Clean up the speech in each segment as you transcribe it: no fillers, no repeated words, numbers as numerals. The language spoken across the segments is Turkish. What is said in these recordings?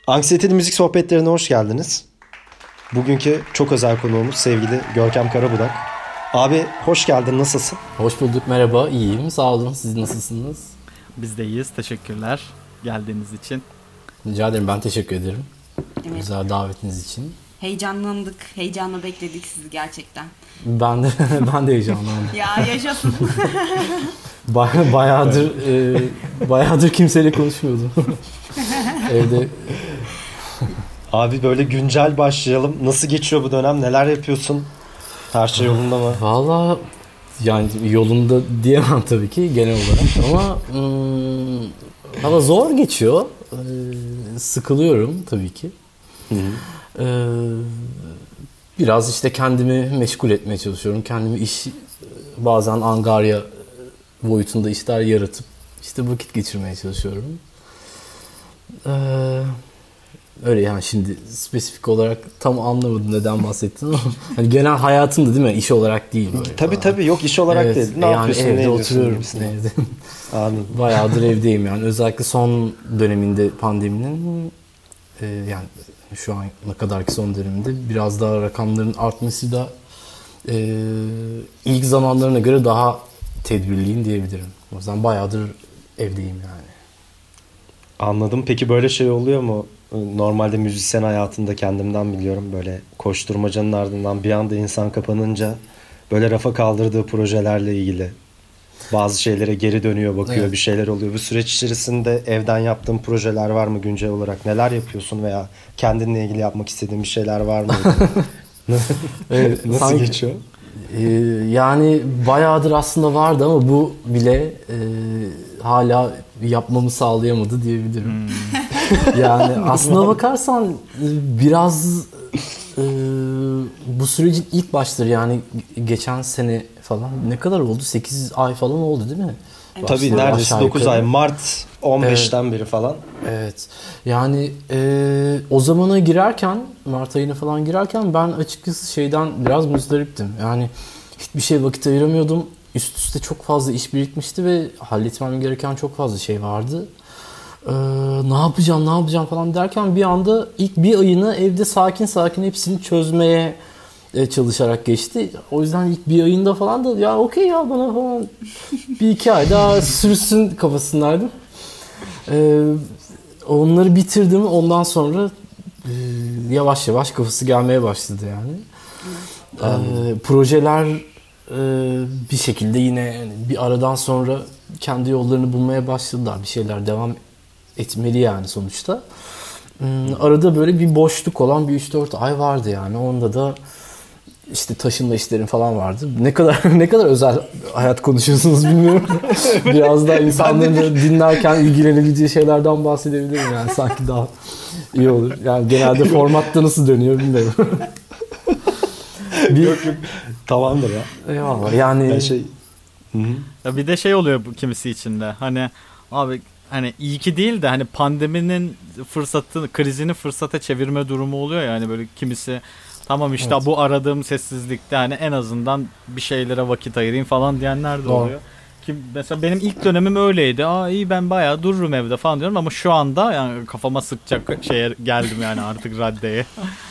Anksiyeteli Müzik Sohbetlerine hoş geldiniz. Bugünkü çok özel konuğumuz sevgili Görkem Karabudak. Abi hoş geldin, nasılsın? Hoş bulduk, merhaba, iyiyim, sağ olun. Siz nasılsınız? Biz de iyiyiz, teşekkürler geldiğiniz için. Rica ederim, ben teşekkür ederim. Evet. Güzel davetiniz için. Heyecanlandık, heyecanla bekledik sizi gerçekten. Ben de ben de heyecanlandım. Ya yaşasın. Bayağıdır kimseyle konuşmuyordum. Evde. Abi böyle güncel başlayalım. Nasıl geçiyor bu dönem? Neler yapıyorsun? Her şey yolunda mı? Vallahi yani yolunda diyemem tabii ki genel olarak ama valla zor geçiyor. Sıkılıyorum tabii ki. Biraz işte kendimi meşgul etmeye çalışıyorum. Kendimi bazen angarya boyutunda işler yaratıp işte vakit geçirmeye çalışıyorum. Öyle yani, şimdi spesifik olarak tam anlamadım neden bahsettin ama hani genel hayatımda değil mi? İş olarak değil böyle. Tabii yok, iş olarak evet, değil. Ne yani yapıyorsun? evde ne oturuyorum. Evde. Anladım. Bayağıdır evdeyim yani. Özellikle son döneminde pandeminin yani şu ana kadarki son döneminde biraz daha rakamların artması da ilk zamanlarına göre daha tedbirliyim diyebilirim. O yüzden bayağıdır evdeyim yani. Anladım. Peki böyle şey oluyor mu? Normalde müzisyen hayatında kendimden biliyorum, böyle koşturmacanın ardından bir anda insan kapanınca böyle rafa kaldırdığı projelerle ilgili bazı şeylere geri dönüyor, bakıyor, Evet. bir şeyler oluyor. Bu süreç içerisinde evden yaptığın projeler var mı güncel olarak? Neler yapıyorsun veya kendinle ilgili yapmak istediğin bir şeyler var mı? Evet, Nasıl sanki, geçiyor? yani bayağıdır aslında vardı ama bu bile hala yapmamı sağlayamadı diyebilirim. Yani aslına bakarsan biraz bu sürecin ilk başları, yani geçen sene falan, ne kadar oldu? 8 ay falan oldu değil mi? Evet. Tabii Başladı neredeyse aşağı 9 yukarı. ay. Mart 15'ten beri falan. Evet. Yani o zamana girerken, Mart ayına falan girerken ben açıkçası şeyden biraz muzdariptim. Yani hiçbir şey vakit ayıramıyordum. Üst üste çok fazla iş birikmişti ve halletmem gereken çok fazla şey vardı. Ne yapacağım falan derken bir anda ilk bir ayını evde sakin sakin hepsini çözmeye çalışarak geçti. O yüzden ilk bir ayında falan da ya okey ya, bana falan bir iki ay daha sürsün kafasındaydım. Onları bitirdim. Ondan sonra yavaş yavaş kafası gelmeye başladı yani. Projeler bir şekilde yine yani bir aradan sonra kendi yollarını bulmaya başladılar. Bir şeyler devam etmeli yani sonuçta. Arada böyle bir boşluk olan bir 3-4 ay vardı yani. Onda da işte taşınma işlerim falan vardı. Ne kadar özel hayat konuşuyorsunuz bilmiyorum. Biraz daha insanların da dinlerken ilgilenebileceği şeylerden bahsedebilirim yani, sanki daha iyi olur. Yani genelde formatta nasıl dönüyor bilmiyorum. Yok. Tamamdır ya. Eyvallah. Yani Ya bir de şey oluyor bu kimisi içinde. Hani abi, hani iyi ki değil de hani pandeminin krizini fırsata çevirme durumu oluyor ya, hani böyle kimisi tamam işte Evet. bu aradığım sessizlikte hani en azından bir şeylere vakit ayırayım falan diyenler de Doğru. oluyor. Ki mesela benim ilk dönemim öyleydi. İyi, ben bayağı dururum evde falan diyorum ama şu anda yani kafama sıkacak şeye geldim yani, artık raddeye.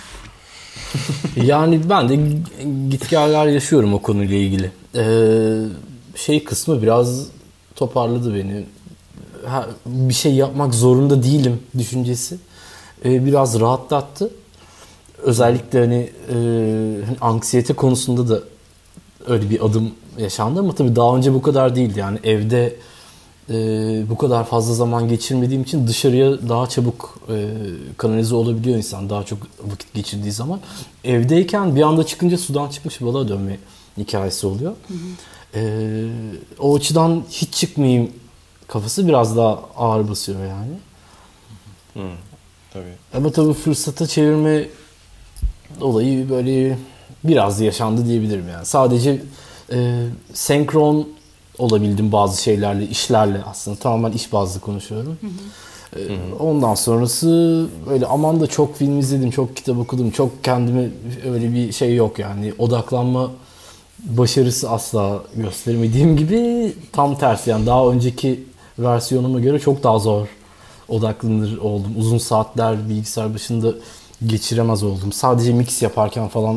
yani ben de gitgeller yaşıyorum o konuyla ilgili. Şey kısmı biraz toparladı beni. Bir şey yapmak zorunda değilim düşüncesi biraz rahatlattı. Özellikle hani anksiyete konusunda da öyle bir adım yaşandı ama tabii daha önce bu kadar değildi. Yani evde bu kadar fazla zaman geçirmediğim için dışarıya daha çabuk kanalize olabiliyor insan, daha çok vakit geçirdiği zaman. Evdeyken bir anda çıkınca sudan çıkmış balığa dönme hikayesi oluyor. O açıdan hiç çıkmayayım kafası biraz daha ağır basıyor yani. Tabii. Ama tabii fırsata çevirme olayı böyle biraz yaşandı diyebilirim yani. Sadece senkron olabildim bazı şeylerle, işlerle aslında. Tamamen iş bazlı konuşuyorum. Ondan sonrası öyle aman da çok film izledim, çok kitap okudum, çok kendime öyle bir şey yok yani. Odaklanma başarısı asla gösteremediğim gibi, tam tersi yani daha önceki versiyonuma göre çok daha zor odaklanır oldum. Uzun saatler bilgisayar başında geçiremez oldum. Sadece mix yaparken falan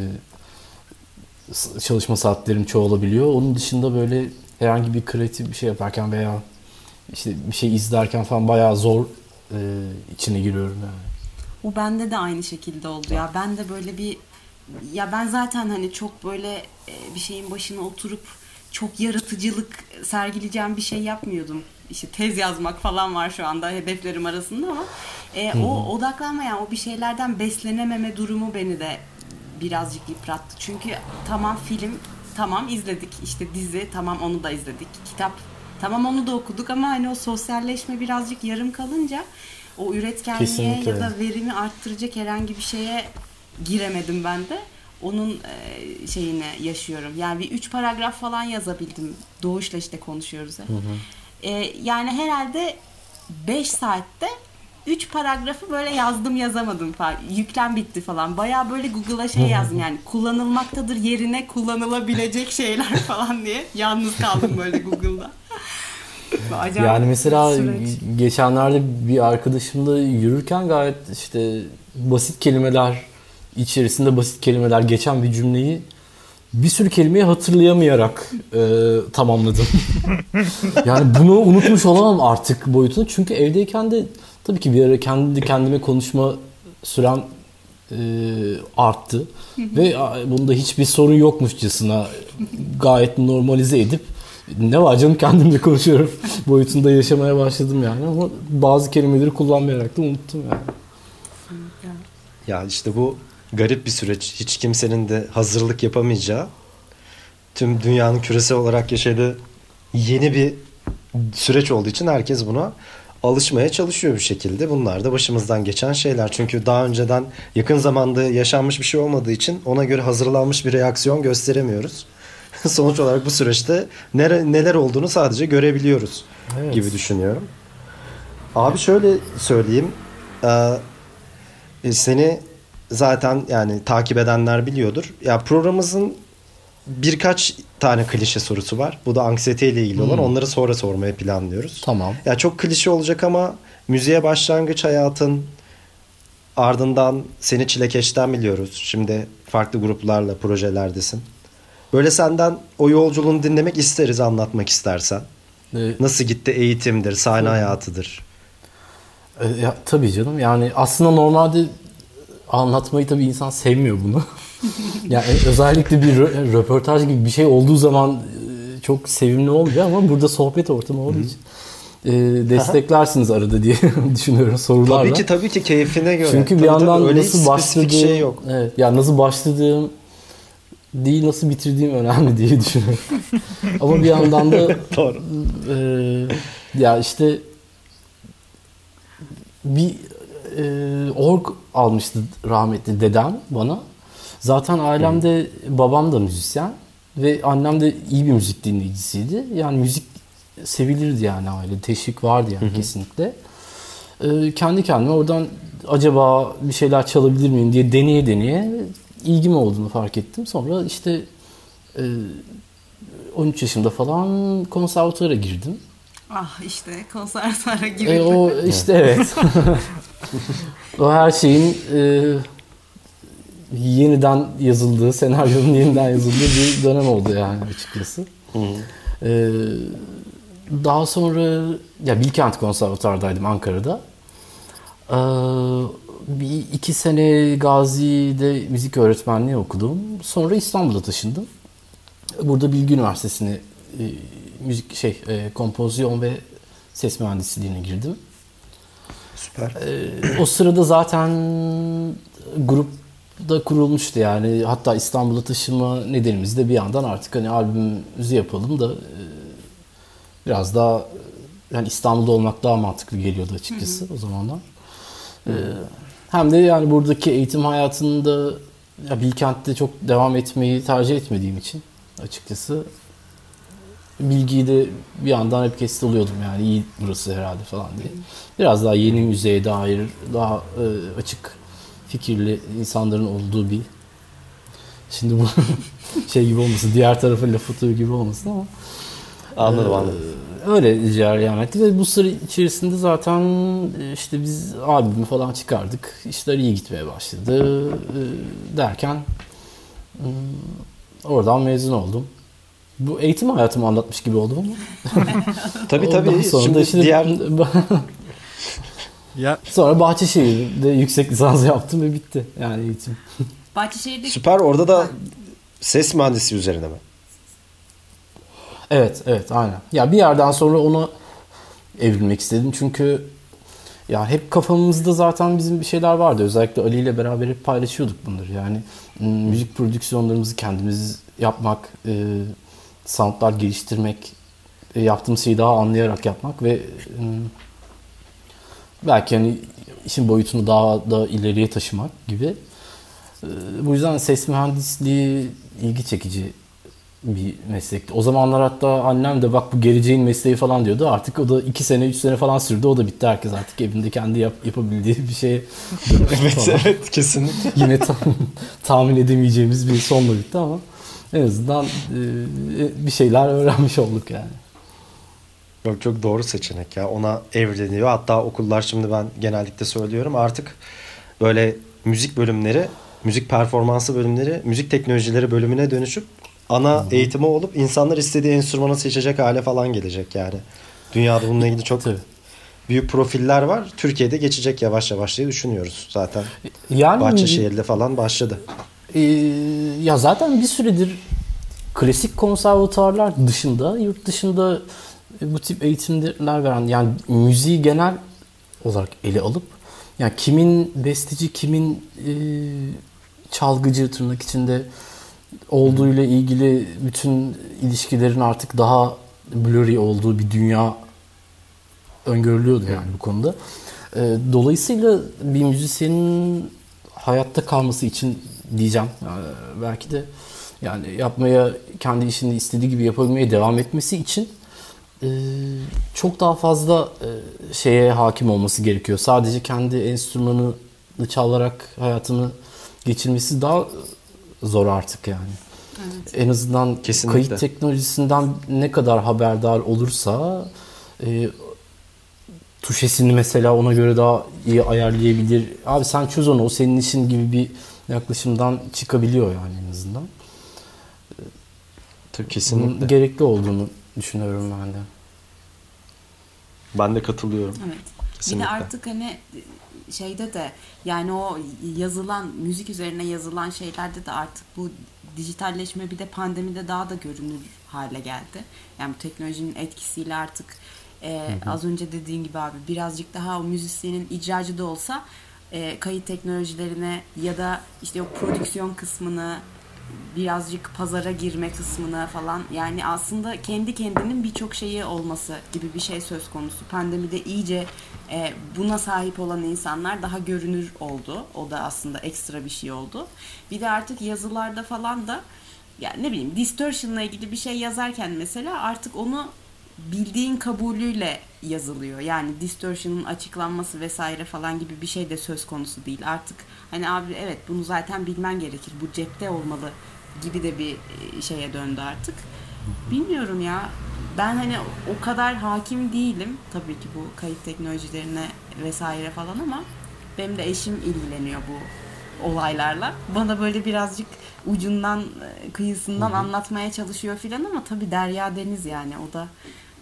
çalışma saatlerim çoğalabiliyor. Onun dışında böyle herhangi bir kreatif bir şey yaparken veya işte bir şey izlerken falan bayağı zor içine giriyorum yani. O bende de aynı şekilde oldu ya. Ben de böyle ben zaten hani çok böyle bir şeyin başına oturup çok yaratıcılık sergileyeceğim bir şey yapmıyordum. İşte tez yazmak falan var şu anda hedeflerim arasında ama o odaklanmayan, o bir şeylerden beslenememe durumu beni de birazcık yıprattı. Çünkü tamam film, tamam izledik, işte dizi, tamam onu da izledik, kitap, tamam onu da okuduk ama hani o sosyalleşme birazcık yarım kalınca o üretkenliğe Kesinlikle. ya da verimi arttıracak herhangi bir şeye giremedim ben de. Onun şeyini yaşıyorum. Yani bir 3 paragraf falan yazabildim. Doğuş'la işte konuşuyoruz hep. Yani herhalde 5 saatte 3 paragrafı böyle yazdım yazamadım falan. Yüklem bitti falan. Bayağı böyle Google'a şey yazdım yani kullanılmaktadır yerine kullanılabilecek şeyler falan diye. Yalnız kaldım böyle Google'da. Acayip Yani mesela süreç. geçenlerde bir arkadaşımla yürürken gayet işte basit kelimeler içerisinde basit kelimeler geçen bir cümleyi bir sürü kelimeyi hatırlayamayarak tamamladım. Yani bunu unutmuş olamam artık boyutunu. Çünkü evdeyken de tabii ki bir ara kendime konuşma sürem arttı. Ve bunda hiçbir sorun yokmuşçasına gayet normalize edip ne var canım kendimle konuşuyorum boyutunda yaşamaya başladım yani. Ama bazı kelimeleri kullanmayarak da unuttum yani. Ya işte bu garip bir süreç. Hiç kimsenin de hazırlık yapamayacağı, tüm dünyanın küresel olarak yaşadığı yeni bir süreç olduğu için herkes buna alışmaya çalışıyor bir şekilde. Bunlar da başımızdan geçen şeyler. Çünkü daha önceden yakın zamanda yaşanmış bir şey olmadığı için ona göre hazırlanmış bir reaksiyon gösteremiyoruz. Sonuç olarak bu süreçte neler olduğunu sadece görebiliyoruz gibi düşünüyorum. Abi şöyle söyleyeyim. Seni zaten yani takip edenler biliyordur. Ya programımızın birkaç tane klişe sorusu var. Bu da anksiyete ile ilgili olan. Onları sonra sormayı planlıyoruz. Tamam. Ya çok klişe olacak ama müziğe başlangıç hayatın, ardından seni Çilekeş'ten biliyoruz. Şimdi farklı gruplarla projelerdesin. Böyle senden o yolculuğunu dinlemek isteriz, anlatmak istersen. Nasıl gitti eğitimdir, sahne hayatıdır. Tabii canım. Yani aslında normalde anlatmayı tabii insan sevmiyor bunu. Yani özellikle bir röportaj gibi bir şey olduğu zaman çok sevimli olmuyor ama burada sohbet ortamı olduğu için desteklersiniz arada diye düşünüyorum sorularla. Tabii ki keyfine göre. Çünkü bir Tabii, yandan öyle nasıl başladığım şey yok. Evet, yani nasıl başladığım değil nasıl bitirdiğim önemli diye düşünüyorum. Ama bir yandan da Doğru. ya işte bir org almıştı rahmetli dedem bana. Zaten ailemde babam da müzisyen ve annem de iyi bir müzik dinleyicisiydi. Yani müzik sevilirdi yani aile. Teşvik vardı yani kesinlikle. Kendi kendime oradan acaba bir şeyler çalabilir miyim diye deneye ilgim olduğunu fark ettim. Sonra işte 13 yaşımda falan konservatuvara girdim. Ah işte konservatuara gibi. O işte evet. O her şeyin yeniden yazıldığı, senaryonun yeniden yazıldığı bir dönem oldu yani açıkçası. Daha sonra ya Bilkent Konservatuvar'daydım Ankara'da. Bir 2 sene Gazi'de müzik öğretmenliği okudum. Sonra İstanbul'a taşındım. Burada Bilgi Üniversitesi'ne müzik kompozisyon ve ses mühendisliğine girdim. Süper. O sırada zaten grup da kurulmuştu yani. Hatta İstanbul'a taşınma nedenimiz de bir yandan artık hani albümümüzü yapalım da biraz daha yani İstanbul'da olmak daha mantıklı geliyordu açıkçası o zamanlar. Hem de yani buradaki eğitim hayatında ya Bilkent'te çok devam etmeyi tercih etmediğim için açıkçası bilgiyi de bir yandan hep kestiriyordum yani iyi burası herhalde falan diye. Biraz daha yeni müziğe dair daha açık fikirli insanların olduğu bir şimdi bu şey gibi olmasın diğer tarafa laf atıyor gibi olmasın ama Anladım. öyle cereyan etti ve bu süre içerisinde zaten işte biz albümü falan çıkardık. İşler iyi gitmeye başladı derken oradan mezun oldum. Bu eğitim hayatımı anlatmış gibi oldum ama. Tabii Ondan tabii. sonra Şimdi da işte diğer Ya sonra Bahçeşehir'de yüksek lisans yaptım ve bitti yani eğitim. Bahçeşehir'de süper, orada da ses mühendisi üzerine mi? Evet, evet, aynen. Ya bir yerden sonra ona evrilmek istedim çünkü ya hep kafamızda zaten bizim bir şeyler vardı. Özellikle Ali ile beraber hep paylaşıyorduk bunları. Yani müzik prodüksiyonlarımızı kendimiz yapmak, soundlar geliştirmek, yaptığımız şeyi daha anlayarak yapmak ve belki hani işin boyutunu daha da ileriye taşımak gibi. Bu yüzden ses mühendisliği ilgi çekici bir meslekti. O zamanlar hatta annem de bak bu geleceğin mesleği falan diyordu. Artık o da 2 sene 3 sene falan sürdü. O da bitti. Herkes artık evinde kendi yapabildiği bir şeye Evet kesinlikle. Yine tahmin edemeyeceğimiz bir sonla bitti ama en azından bir şeyler öğrenmiş olduk yani. Yok, çok doğru seçenek ya. Ona evriliyor. Hatta okullar, şimdi ben genellikle söylüyorum, artık böyle müzik bölümleri, müzik performansı bölümleri, müzik teknolojileri bölümüne dönüşüp ana eğitimi olup insanlar istediği enstrümanı seçecek hale falan gelecek yani. Dünyada bununla ilgili çok büyük profiller var. Türkiye'de geçecek yavaş yavaş diye düşünüyoruz zaten. Yani Bahçeşehir'de falan başladı. Ya zaten bir süredir klasik konservatuarlar dışında, yurt dışında bu tip eğitimler veren, yani müziği genel olarak ele alıp yani kimin besteci, kimin çalgıcı tırnak içinde olduğuyla ilgili bütün ilişkilerin artık daha blurry olduğu bir dünya öngörülüyordu yani bu konuda. Dolayısıyla bir müzisyenin hayatta kalması için diyeceğim, yani belki de yani yapmaya, kendi işini istediği gibi yapabilmeye devam etmesi için çok daha fazla şeye hakim olması gerekiyor. Sadece kendi enstrümanını çalarak hayatını geçirmesi daha zor artık yani. Evet. En azından Kesinlikle. kayıt teknolojisinden ne kadar haberdar olursa tuşesini mesela ona göre daha iyi ayarlayabilir. Abi sen çöz onu, o senin işin gibi bir yaklaşımdan çıkabiliyor yani en azından. Tabii Bunun kesinlikle. gerekli olduğunu düşünüyorum ben de. Ben de katılıyorum. Evet. Kesinlikle. Bir de artık hani şeyde de yani o yazılan, müzik üzerine yazılan şeylerde de artık bu dijitalleşme bir de pandemide daha da görünür hale geldi. Yani bu teknolojinin etkisiyle artık az önce dediğin gibi abi birazcık daha o müzisyenin icracı da olsa kayıt teknolojilerine ya da işte o prodüksiyon kısmını, birazcık pazara girme kısmına falan, yani aslında kendi kendinin birçok şeyi olması gibi bir şey söz konusu. Pandemide iyice buna sahip olan insanlar daha görünür oldu. O da aslında ekstra bir şey oldu. Bir de artık yazılarda falan da yani ne bileyim distortion'la ilgili bir şey yazarken mesela artık onu bildiğin kabulüyle yazılıyor. Yani distortion'ın açıklanması vesaire falan gibi bir şey de söz konusu değil. Artık hani abi evet bunu zaten bilmen gerekir. Bu cepte olmalı gibi de bir şeye döndü artık. Bilmiyorum ya. Ben hani o kadar hakim değilim tabii ki bu kayıt teknolojilerine vesaire falan ama benim de eşim ilgileniyor bu olaylarla. Bana böyle birazcık ucundan, kıyısından anlatmaya çalışıyor filan ama tabii derya deniz yani o da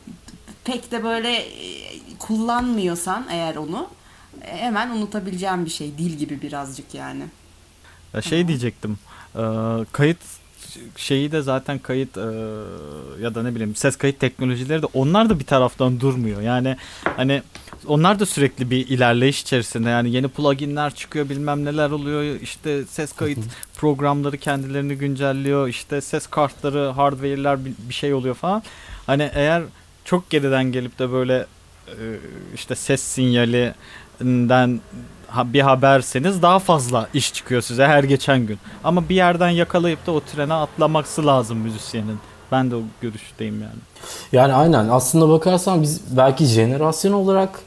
pek de böyle kullanmıyorsan eğer onu hemen unutabileceğim bir şey. Dil gibi birazcık yani. ya şey diyecektim. Kayıt şeyi de zaten kayıt ya da ne bileyim ses kayıt teknolojileri de onlar da bir taraftan durmuyor. Yani hani onlar da sürekli bir ilerleyiş içerisinde. Yani yeni pluginler çıkıyor, bilmem neler oluyor. İşte ses kayıt programları kendilerini güncelliyor. İşte ses kartları, hardware'ler bir şey oluyor falan. Hani eğer çok geriden gelip de böyle işte ses sinyalinden bir haberseniz daha fazla iş çıkıyor size her geçen gün. Ama bir yerden yakalayıp da o trene atlaması lazım müzisyenin. Ben de o görüşteyim yani. Yani aynen, aslında bakarsan biz belki jenerasyon olarak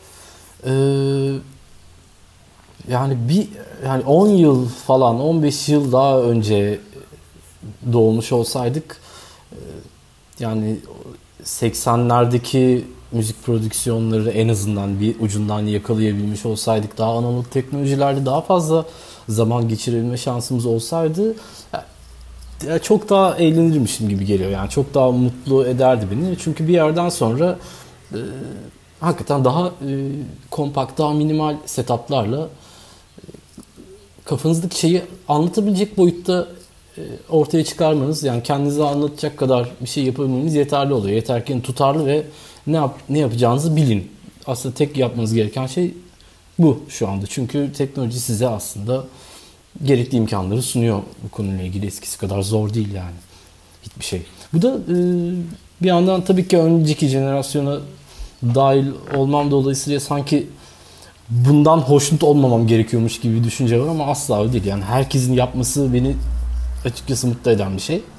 yani 10 yıl falan 15 yıl daha önce doğmuş olsaydık yani 80'lerdeki müzik prodüksiyonları en azından bir ucundan yakalayabilmiş olsaydık, daha analog teknolojilerde daha fazla zaman geçirebilme şansımız olsaydı çok daha eğlenirmişim gibi geliyor. Yani çok daha mutlu ederdi beni. Çünkü bir yerden sonra hakikaten daha kompakt, daha minimal setuplarla kafanızdaki şeyi anlatabilecek boyutta ortaya çıkarmanız, yani kendinize anlatacak kadar bir şey yapabilmeniz yeterli oluyor. Yeter ki tutarlı ve ne yapacağınızı bilin. Aslında tek yapmanız gereken şey bu şu anda. Çünkü teknoloji size aslında gerekli imkanları sunuyor bu konuyla ilgili. Eskisi kadar zor değil yani. Hiçbir şey. Bu da bir yandan tabii ki önceki jenerasyona dahil olmam dolayısıyla sanki bundan hoşnut olmamam gerekiyormuş gibi bir düşünce var ama asla öyle değil. Yani herkesin yapması beni açıkçası mutlu eden bir şey.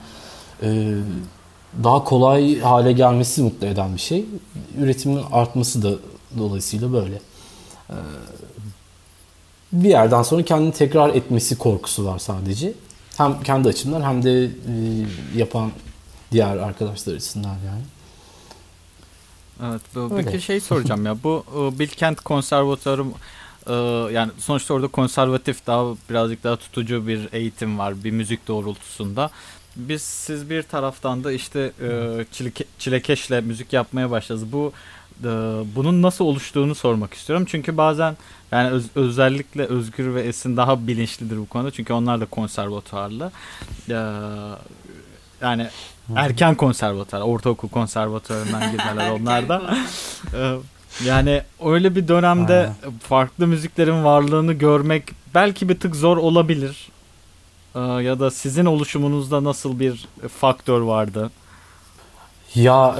Daha kolay hale gelmesi mutlu eden bir şey. Üretimin artması da dolayısıyla böyle. Bir yerden sonra kendini tekrar etmesi korkusu var sadece. Hem kendi açımdan hem de yapan diğer arkadaşlar açısından yani. Evet, peki şey soracağım ya, bu Bilkent Konservatuarı, yani sonuçta orada konservatif, daha birazcık daha tutucu bir eğitim var bir müzik doğrultusunda. Siz bir taraftan da işte çilekeşle müzik yapmaya başladınız. Bunun nasıl oluştuğunu sormak istiyorum. Çünkü bazen yani özellikle Özgür ve Esin daha bilinçlidir bu konuda. Çünkü onlar da konservatuarlı. Yani erken konservatuar, ortaokul konservatuarından girmeler onlar da. Yani öyle bir dönemde farklı müziklerin varlığını görmek belki bir tık zor olabilir. Ya da sizin oluşumunuzda nasıl bir faktör vardı? Ya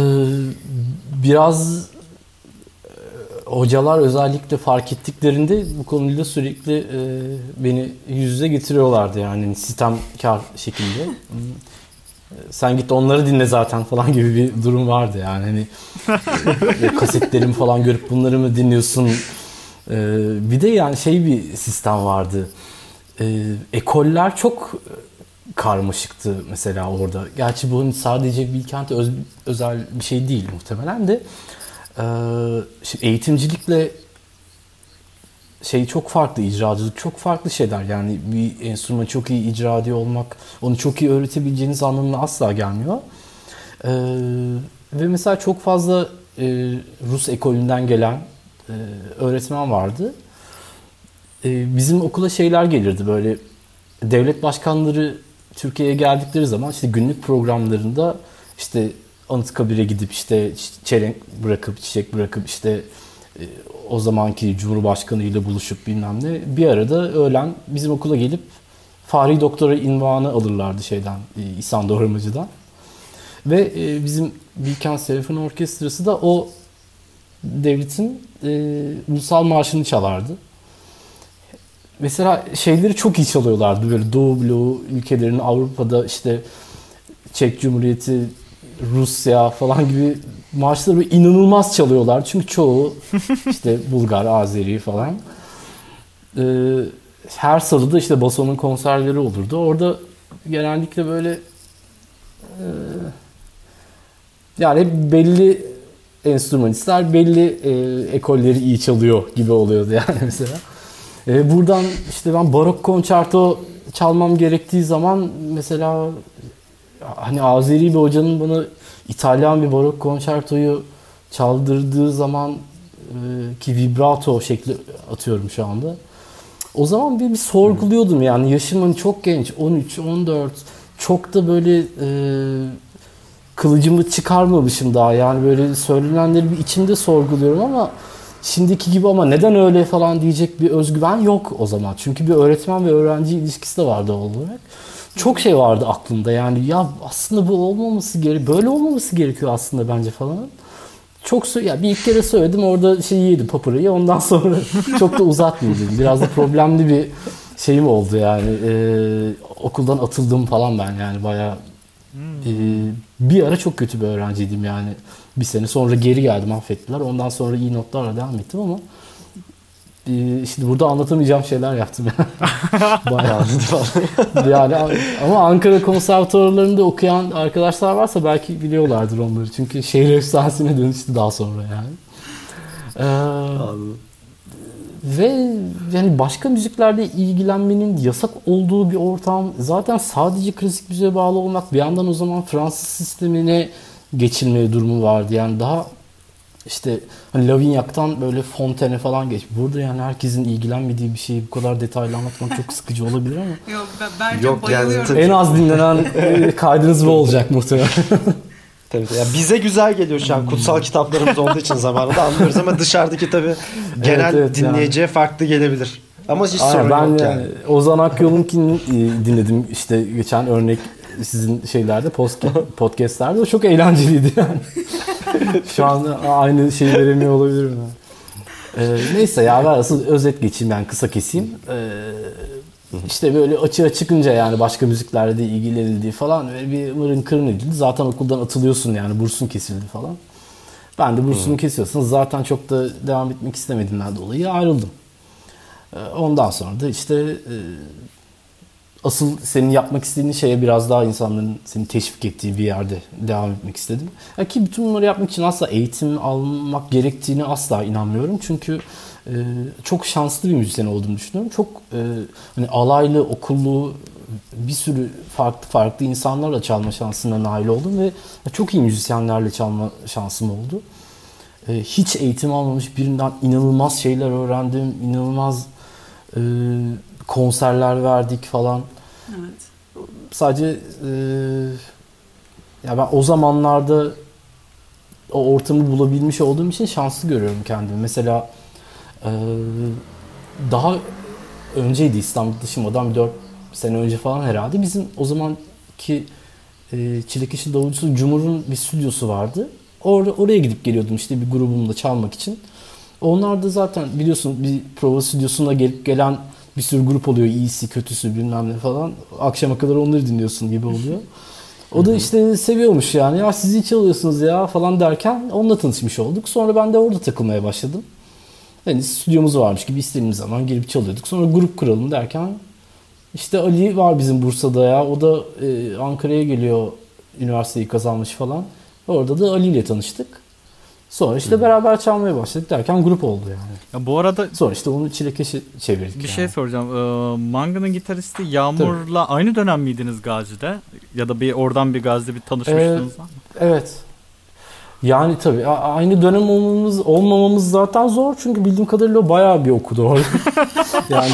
biraz hocalar özellikle fark ettiklerinde bu konuyla sürekli beni yüz yüze getiriyorlardı yani sitemkar şekilde. Sen git onları dinle zaten falan gibi bir durum vardı yani. Hani kasetlerimi falan görüp bunları mı dinliyorsun? Bir de yani bir sistem vardı. Ekoller çok karmaşıktı mesela orada. Gerçi bu sadece Bilkent'e özel bir şey değil muhtemelen de. Şimdi eğitimcilikle çok farklı, icracılık çok farklı şeyler. Yani bir enstrümanı çok iyi icra ediyor olmak, onu çok iyi öğretebileceğiniz anlamına asla gelmiyor. Ve mesela çok fazla Rus ekolünden gelen öğretmen vardı. Bizim okula şeyler gelirdi, böyle devlet başkanları Türkiye'ye geldikleri zaman işte günlük programlarında işte Anıtkabir'e gidip işte çelenk bırakıp, çiçek bırakıp işte o zamanki Cumhurbaşkanı ile buluşup bilmem ne, bir arada öğlen bizim okula gelip Fahri Doktora unvanı alırlardı İhsan Doğramacı'dan. Ve bizim Bilkent Senfoni Orkestrası da o devletin ulusal marşını çalardı. Mesela şeyleri çok iyi çalıyorlardı, böyle Doğu bloğu ülkelerinin, Avrupa'da işte Çek Cumhuriyeti, Rusya falan gibi marşları böyle inanılmaz çalıyorlar. Çünkü çoğu işte Bulgar, Azeri falan. Her salıda işte Bason'un konserleri olurdu. Orada genellikle böyle yani belli enstrümanistler belli ekolleri iyi çalıyor gibi oluyordu yani mesela. Buradan işte ben barok konçerto çalmam gerektiği zaman mesela hani Azeri bir hocanın bana İtalyan bir barok konçertoyu çaldırdığı zaman ki vibrato şekli atıyorum şu anda. O zaman bir sorguluyordum yani, yaşım hani çok genç, 13, 14, çok da böyle kılıcımı çıkarmamışım daha, yani böyle söylenenleri bir içimde sorguluyorum ama şimdiki gibi ama neden öyle falan diyecek bir özgüven yok o zaman. Çünkü bir öğretmen ve öğrenci ilişkisi de vardı olarak. Çok şey vardı aklımda yani, ya aslında bu olmaması gerekiyor, böyle olmaması gerekiyor aslında bence falan. Çok ya bir iki kere söyledim orada yedim paparayı, ondan sonra çok da uzatmayayım dedim. Biraz da problemli bir şeyim oldu yani. Okuldan atıldım falan ben yani bayağı. Bir ara çok kötü bir öğrenciydim yani. Bir sene sonra geri geldim, affettiler. Ondan sonra iyi notlarla devam ettim ama işte burada anlatamayacağım şeyler yaptım. Bayağı. Yani ama Ankara konservatuvarlarında okuyan arkadaşlar varsa belki biliyorlardır onları. Çünkü şehir efsanesine dönüştü daha sonra yani. Ve yani başka müziklerle ilgilenmenin yasak olduğu bir ortam, zaten sadece klasik müziğe bağlı olmak, bir yandan o zaman Fransız sistemine geçilmeye durumu vardı. Yani daha işte hani Lavignac'tan böyle Fontaine falan geç. Burada yani herkesin ilgilenmediği bir şeyi bu kadar detaylı anlatmak çok sıkıcı olabilir ama. Yok ben çok bayılıyorum. En az dinlenen kaydınız bu olacak muhtemelen. Tabii. Ya bize güzel geliyor şu an kutsal kitaplarımız olduğu için zamanında anlıyoruz ama dışarıdaki tabii genel dinleyiciye farklı gelebilir. Ama hiç sorun yok yani. Ozan Akyol'unkini dinledim işte geçen örnek sizin şeylerde podcastlerde. O çok eğlenceliydi yani. Şu an aynı şeyi veremiyor olabilirim. Neyse ya ben asıl özet geçeyim yani kısa keseyim. İşte böyle açığa çıkınca yani başka müziklerle de ilgilenildiği falan böyle bir mırın kırın edildi. Zaten okuldan atılıyorsun yani bursun kesildi falan. Ben de bursumu kesiyorsun. Zaten çok da devam etmek istemediğimden dolayı ayrıldım. Ondan sonra da işte asıl senin yapmak istediğin şeye biraz daha insanların seni teşvik ettiği bir yerde devam etmek istedim. Ki bütün bunları yapmak için asla eğitim almak gerektiğini asla inanmıyorum. Çünkü çok şanslı bir müzisyen olduğumu düşünüyorum. Çok hani alaylı, okullu bir sürü farklı insanlarla çalma şansına nail oldum ve çok iyi müzisyenlerle çalma şansım oldu. Hiç eğitim almamış birinden inanılmaz şeyler öğrendim. İnanılmaz konserler verdik falan. Evet. Sadece ya ben o zamanlarda o ortamı bulabilmiş olduğum için şanslı görüyorum kendimi. Mesela daha önceydi, İstanbul'da taşınmadan 4 sene önce falan herhalde. Bizim o zamanki Çilekeşi davulcusu Cumhur'un bir stüdyosu vardı. Oraya gidip geliyordum işte bir grubumla çalmak için. Onlar da zaten biliyorsun bir prova stüdyosuna gelip gelen bir sürü grup oluyor. İyisi, kötüsü bilmem ne falan. Akşama kadar onları dinliyorsun gibi oluyor. O da işte seviyormuş yani. Ya siz iyi çalıyorsunuz ya falan derken onunla tanışmış olduk. Sonra ben de orada takılmaya başladım. Yani stüdyomuz varmış gibi istediğimiz zaman girip çalıyorduk. Sonra grup kuralım derken işte Ali var bizim Bursa'da ya. O da Ankara'ya geliyor. Üniversiteyi kazanmış falan. Orada da Ali ile tanıştık. Sonra işte beraber çalmaya başladık derken grup oldu yani. Ya bu arada sonra işte onu Çilekeş'e çevirdik. Bir şey soracağım. Manga'nın gitaristi Yağmur'la aynı dönem miydiniz Gazi'de? Ya da oradan bir Gazi'de bir tanışmıştınız mı? Evet. Yani tabii aynı dönem olmamamız zaten zor. Çünkü bildiğim kadarıyla o bayağı bir okudu orada. Yani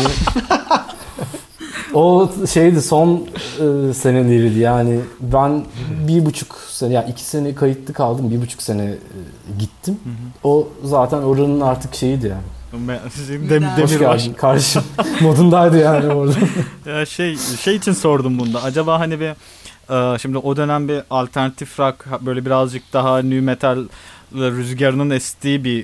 o şeydi son seneleriydi yani ben 1,5 sene yani 2 sene kayıtlı kaldım 1,5 sene gittim. O zaten oranın artık şeyiydi yani. Hoş geldin kardeşim modundaydı yani orada. Ya şey için sordum bunda. Acaba hani bir şimdi o dönem bir alternatif rock böyle birazcık daha nu metal rüzgarının estiği bir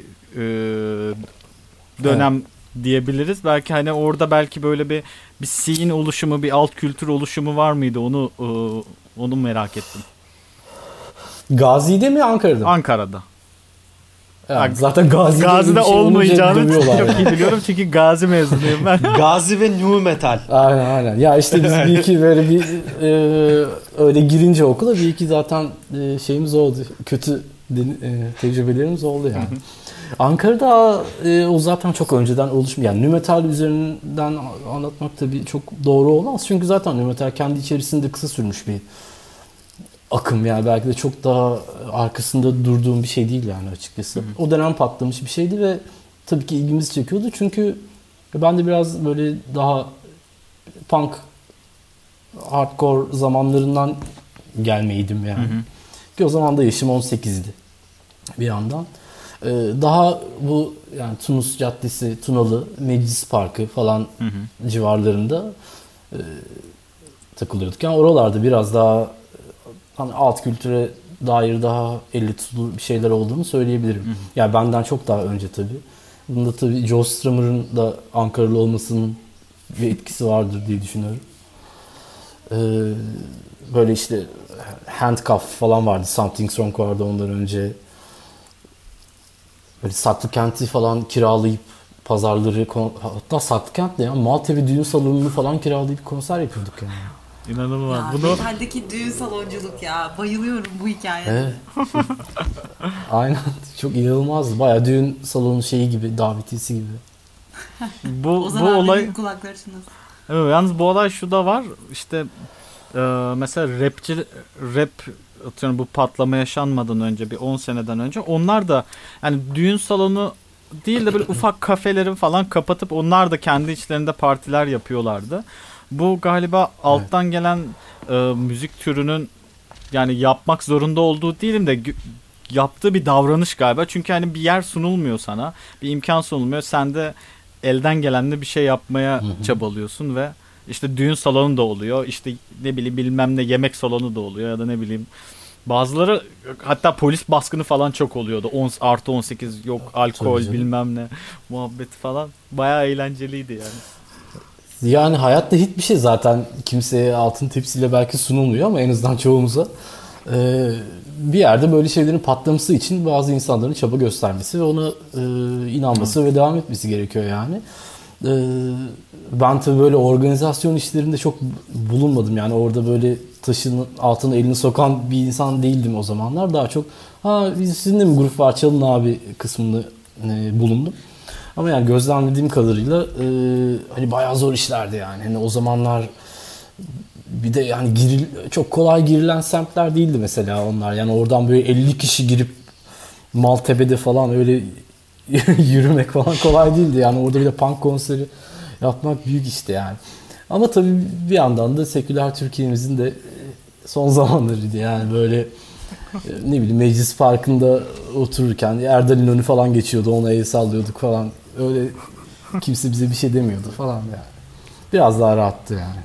dönem diyebiliriz. Belki hani orada belki böyle bir scene oluşumu, bir alt kültür oluşumu var mıydı? Onu merak ettim. Gazi'de mi Ankara'da mı? Ankara'da. Yani zaten Gazi'de şey olmayacağını çok yani. iyi biliyorum çünkü Gazi mezunuyum ben. Gazi ve nu metal. Aynen. Ya işte biz bir iki böyle bir öyle girince okula bir iki zaten şeyimiz oldu. Kötü tecrübelerimiz oldu yani. Ankara'da o zaten çok önceden oluşmuş. Yani nu metal üzerinden anlatmak tabii çok doğru olmaz. Çünkü zaten nu metal kendi içerisinde kısa sürmüş bir akım yani belki de çok daha arkasında durduğum bir şey değil yani açıkçası. O dönem patlamış bir şeydi ve tabii ki ilgimizi çekiyordu. Çünkü ben de biraz böyle daha punk hardcore zamanlarından gelmeydim yani. Ki o zaman da yaşım 18'di bir yandan. Daha bu yani Tunus Caddesi, Tunalı, Meclis Parkı falan civarlarında takılıyorduk. Yani oralarda biraz daha hani alt kültüre dair daha elle tutulur bir şeyler olduğunu söyleyebilirim. Yani benden çok daha önce tabii. Bunda tabii Joe Strummer'ın da Ankaralı olmasının bir etkisi vardır diye düşünüyorum. Böyle işte Handcuff falan vardı. Something Wrong vardı ondan önce. Böyle Saklı Kent'i falan kiralayıp pazarları, hatta Saklıkent'te ya Maltepe düğün salonunu falan kiralayıp konser yapıyorduk yani. İnanılmaz. Ya, Bunu Metal'deki düğün salonculuk ya. Bayılıyorum bu hikayeye. Evet. Aynen. Çok inanılmazdı. Bayağı düğün salonu şeyi gibi, davetiyesi gibi. bu Ozan abinin olay kulakları çınlasın. evet, yalnız bu olay şu da var. İşte mesela rap atıyorum bu patlama yaşanmadan önce bir 10 seneden önce onlar da yani düğün salonu değil de böyle ufak kafeleri falan kapatıp onlar da kendi içlerinde partiler yapıyorlardı. Bu galiba alttan gelen müzik türünün yani yapmak zorunda olduğu değilim de yaptığı bir davranış galiba. Çünkü hani bir yer sunulmuyor sana. Bir imkan sunulmuyor. Sen de elden gelenle bir şey yapmaya çabalıyorsun ve işte düğün salonu da oluyor. İşte ne bileyim bilmem ne yemek salonu da oluyor ya da ne bileyim. Bazıları hatta polis baskını falan çok oluyordu. 10+18 yok alkol bilmem ne muhabbeti falan. Bayağı eğlenceliydi yani. Yani hayatta hiçbir şey zaten kimseye altın tepsiyle belki sunulmuyor ama en azından çoğumuza bir yerde böyle şeylerin patlaması için bazı insanların çaba göstermesi ve ona inanması ve devam etmesi gerekiyor yani. Ben tabii böyle organizasyon işlerinde çok bulunmadım yani orada böyle taşın altına elini sokan bir insan değildim o zamanlar. Daha çok sizin de mi grup var çalın abi kısmında bulundum. Ama yani gözlemlediğim kadarıyla hani bayağı zor işlerdi yani. Hani o zamanlar bir de yani çok kolay girilen semtler değildi mesela onlar. Yani oradan böyle 50 kişi girip Maltepe'de falan öyle yürümek falan kolay değildi. Yani orada bir de punk konseri yapmak büyük işti yani. Ama tabii bir yandan da seküler Türkiye'mizin de son zamanlarıydı yani böyle ne bileyim Meclis Parkı'nda otururken Erdal İnönü falan geçiyordu ona el sallıyorduk falan öyle kimse bize bir şey demiyordu falan yani. Biraz daha rahattı yani.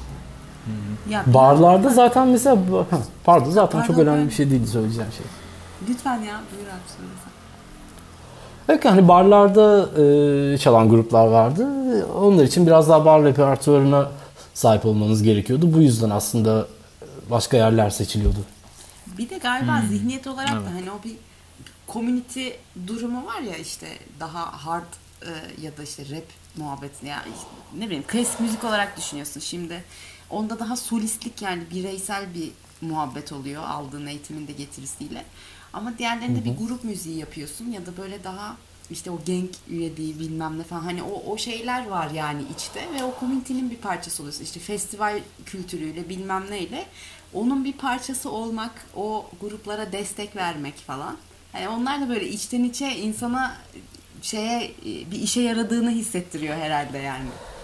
Ya, Barlarda zaten mesela pardon zaten çok Pardon, önemli bir şey değildi söyleyeceğim şey. lütfen ya buyur abi söylesen. Evet hani barlarda çalan gruplar vardı. Onlar için biraz daha bar repertuarına sahip olmanız gerekiyordu. Bu yüzden aslında başka yerler seçiliyordu. Bir de galiba zihniyet olarak da hani o bir community durumu var ya işte daha hard ya da işte rap muhabbetini ya işte ne bileyim klasik müzik olarak düşünüyorsun şimdi. Onda daha solistlik yani bireysel bir muhabbet oluyor aldığın eğitimin de getirisiyle. Ama diğerlerinde bir grup müziği yapıyorsun ya da böyle daha işte o gang üyeliği bilmem ne falan hani o şeyler var yani içte ve o komünitenin bir parçası oluyorsun. İşte festival kültürüyle bilmem neyle onun bir parçası olmak, o gruplara destek vermek falan. Yani onlar da böyle içten içe insana bir işe yaradığını hissettiriyor herhalde yani.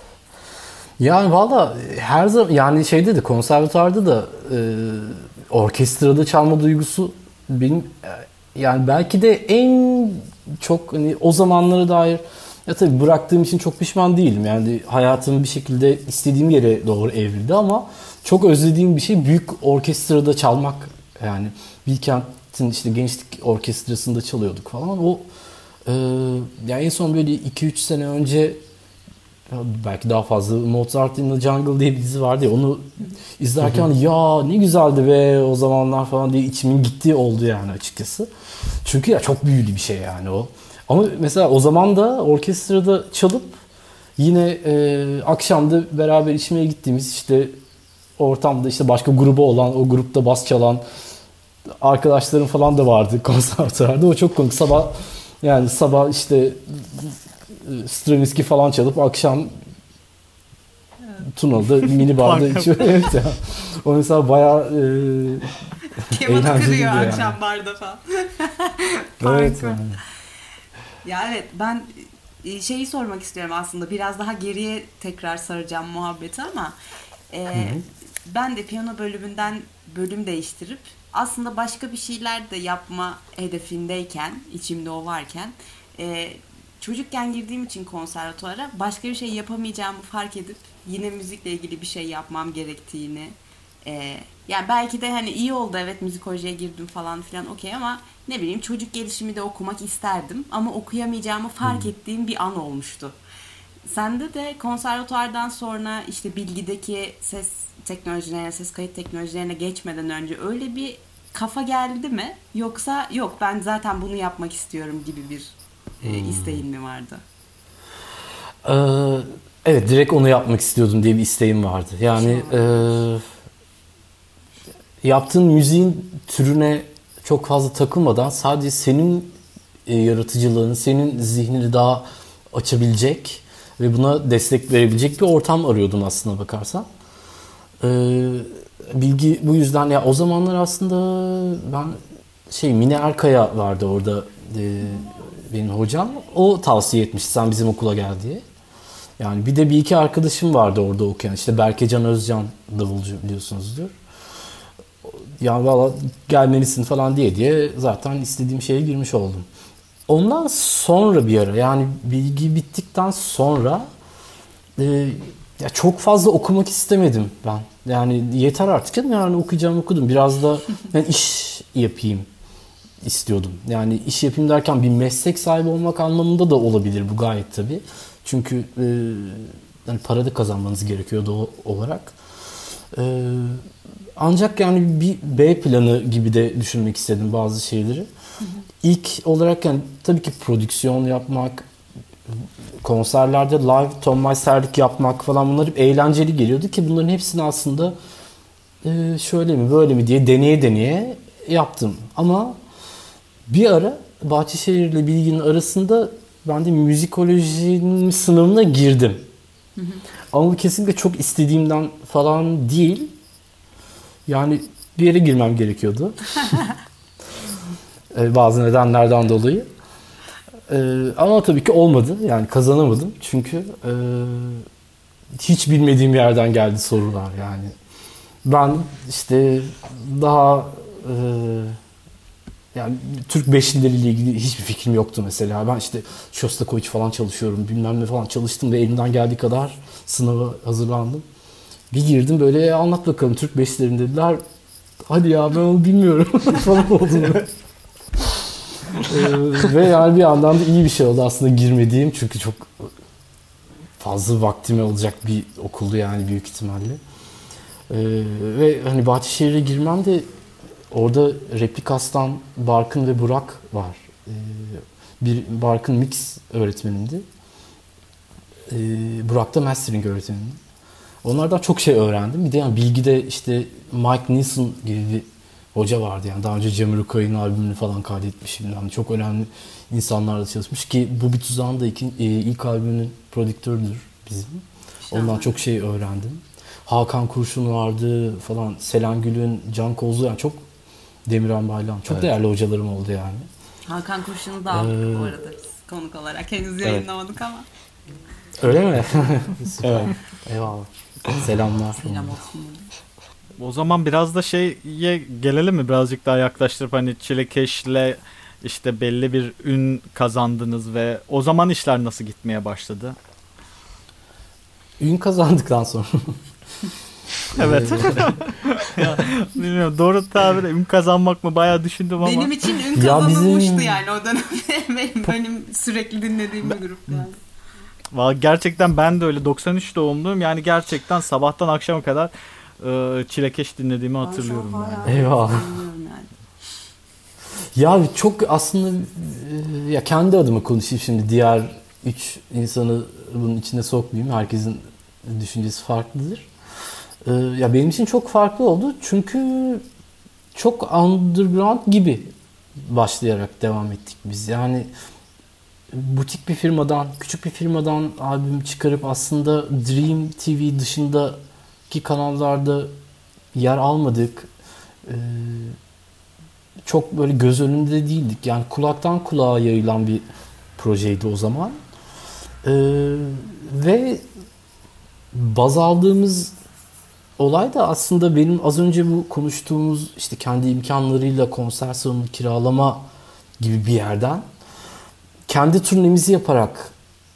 Yani valla her zaman yani şeyde de konservatuarda da orkestrada çalma duygusu benim yani belki de en çok hani o zamanlara dair ya tabii bıraktığım için çok pişman değilim. Yani hayatım bir şekilde istediğim yere doğru evrildi ama çok özlediğim bir şey büyük orkestrada çalmak. Yani Bilkent'in işte gençlik orkestrasında çalıyorduk falan. O yani en son böyle 2-3 sene önce belki daha fazla Mozart in the Jungle diye bir dizi vardı ya onu izlerken ya ne güzeldi be o zamanlar falan diye içimin gittiği oldu yani açıkçası. Çünkü ya çok büyülü bir şey yani o. Ama mesela o zaman da orkestrada çalıp yine akşamda beraber içmeye gittiğimiz işte ortamda işte başka grubu olan o grupta bas çalan arkadaşlarım falan da vardı konservatuvarda. O çok komik. Sabah işte Stravinsky falan çalıp akşam Tunalı'da mini barda içiyor. Evet ya. O mesela bayağı Kemanı kırıyor yani. akşam barda falan. Evet yani. Ya evet ben şeyi sormak istiyorum aslında biraz daha geriye tekrar saracağım muhabbeti ama ben de piyano bölümünden bölüm değiştirip aslında başka bir şeyler de yapma hedefindeyken içimde o varken çocukken girdiğim için konservatuara başka bir şey yapamayacağımı fark edip yine müzikle ilgili bir şey yapmam gerektiğini yani belki de hani iyi oldu evet müzikolojiye girdim falan filan okey ama ne bileyim çocuk gelişimi de okumak isterdim ama okuyamayacağımı fark ettiğim bir an olmuştu. Sende de konservatuardan sonra işte bilgideki ses teknolojilerine, ses kayıt teknolojilerine geçmeden önce öyle bir kafa geldi mi? Yoksa yok ben zaten bunu yapmak istiyorum gibi bir isteğin mi vardı? Evet, direkt onu yapmak istiyordum diye bir isteğim vardı. Yani yaptığın müziğin türüne çok fazla takılmadan sadece senin yaratıcılığını, senin zihnini daha açabilecek ve buna destek verebilecek bir ortam arıyordum aslına bakarsan. Bilgi bu yüzden ya o zamanlar aslında ben Mine Erkaya vardı orada, benim hocam. O tavsiye etmişti sen bizim okula gel diye. Yani bir de bir iki arkadaşım vardı orada okuyan. İşte Berkecan Özcan davulcu biliyorsunuzdur. Yani valla gelmelisin falan diye zaten istediğim şeye girmiş oldum. Ondan sonra bir ara, yani bilgi bittikten sonra ya çok fazla okumak istemedim ben. Yani yeter artık canım, yani okudum. Biraz da ben iş yapayım istiyordum. Yani iş yapayım derken bir meslek sahibi olmak anlamında da olabilir bu gayet tabii. Çünkü yani para da kazanmanız gerekiyor doğal olarak. Ancak yani bir B planı gibi de düşünmek istedim bazı şeyleri. İlk olarak yani tabii ki prodüksiyon yapmak, konserlerde live tonmeisterlik yapmak falan, bunlar hep eğlenceli geliyordu ki bunların hepsini aslında şöyle mi böyle mi diye deneye yaptım. Ama bir ara Bahçeşehir ile Bilgi'nin arasında ben de müzikolojinin sınavına girdim. Ama bu kesinlikle çok istediğimden falan değil. Yani bir yere girmem gerekiyordu. Bazı nedenlerden dolayı. Ama tabii ki olmadı. Yani kazanamadım. Çünkü hiç bilmediğim yerden geldi sorular yani. Ben işte daha yani Türk beşlileriyle ilgili hiçbir fikrim yoktu mesela. Ben işte Shostakovich falan çalışıyorum, bilmem ne falan çalıştım ve elimden geldiği kadar sınava hazırlandım. Bir girdim böyle, anlat bakalım Türk beşlilerini dediler. Hadi ya ben onu bilmiyorum falan oldum. Ve yani bir yandan da iyi bir şey oldu aslında girmediğim, çünkü çok fazla vaktime olacak bir okuldu yani büyük ihtimalle. Ve hani Bahçeşehir'e girmem de orada Replikas'tan Barkın ve Burak var. Bir Barkın mix öğretmenimdi. Burak da mastering öğretmenimdi. Onlardan çok şey öğrendim. Bir de yani bilgide işte Mike Neeson gibi bir hoca vardı yani. Daha önce Jamiroquai'nin albümünü falan kaydetmiş. Yani çok önemli insanlarla çalışmış ki bu bir tuzağın da ilk albümünün prodüktörüdür bizim. Ondan çok şey öğrendim. Hakan Kurşun vardı falan. Selen Gül'ün, Can Kozlu, yani çok Demirhan Baylan. Çok değerli hocalarım oldu yani. Hakan Kurşun'u da aldık bu arada biz konuk olarak. Henüz yayınlamadık ama. Öyle mi? Süper. Eyvallah. Selamlar. Selam olsun. O zaman biraz da şeye gelelim mi? Birazcık daha yaklaştırıp hani Çilekeş'le işte belli bir ün kazandınız ve o zaman işler nasıl gitmeye başladı? Ün kazandıktan sonra. Evet. Ya, bilmiyorum, doğru tabirle ün kazanmak mı bayağı düşündüm ama. Benim için ün kazanılmıştı yani o dönemde. Benim sürekli dinlediğim bir grup yani. Vallahi gerçekten ben de öyle 93 doğumluyum. Yani gerçekten sabahtan akşama kadar Çilekeş dinlediğimi hatırlıyorum yani. Eyvallah. Ya çok aslında ya kendi adıma konuşayım şimdi, diğer 3 insanı bunun içine sokmayayım. Herkesin düşüncesi farklıdır. Ya benim için çok farklı oldu çünkü çok underground gibi başlayarak devam ettik biz. Yani butik bir firmadan, küçük bir firmadan albüm çıkarıp aslında Dream TV dışındaki kanallarda yer almadık. Çok böyle göz önünde değildik. Yani kulaktan kulağa yayılan bir projeydi o zaman. Ve baz aldığımız olay da aslında benim az önce bu konuştuğumuz işte kendi imkanlarıyla konser salonu kiralama gibi bir yerden kendi turnemizi yaparak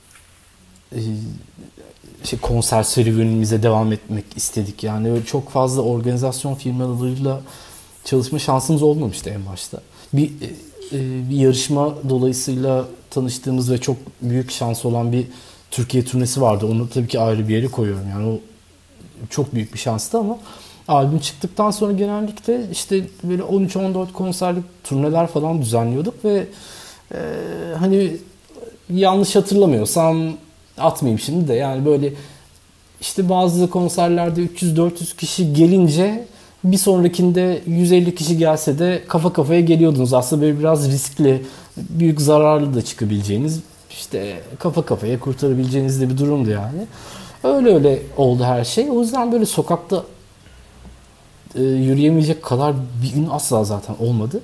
konser serüvenimize devam etmek istedik. Yani öyle çok fazla organizasyon firmalarıyla çalışma şansımız olmamıştı en başta. Bir yarışma dolayısıyla tanıştığımız ve çok büyük şans olan bir Türkiye turnesi vardı. Onu tabii ki ayrı bir yere koyuyorum. Yani o çok büyük bir şanstı ama albüm çıktıktan sonra genellikle işte böyle 13-14 konserlik turneler falan düzenliyorduk ve hani yanlış hatırlamıyorsam atmayayım şimdi de yani böyle işte bazı konserlerde 300-400 kişi gelince bir sonrakinde 150 kişi gelse de kafa kafaya geliyordunuz. Aslında böyle biraz riskli, büyük zararlı da çıkabileceğiniz, işte kafa kafaya kurtarabileceğiniz de bir durumdu yani. Öyle oldu her şey. O yüzden böyle sokakta yürüyemeyecek kadar bir gün asla zaten olmadı.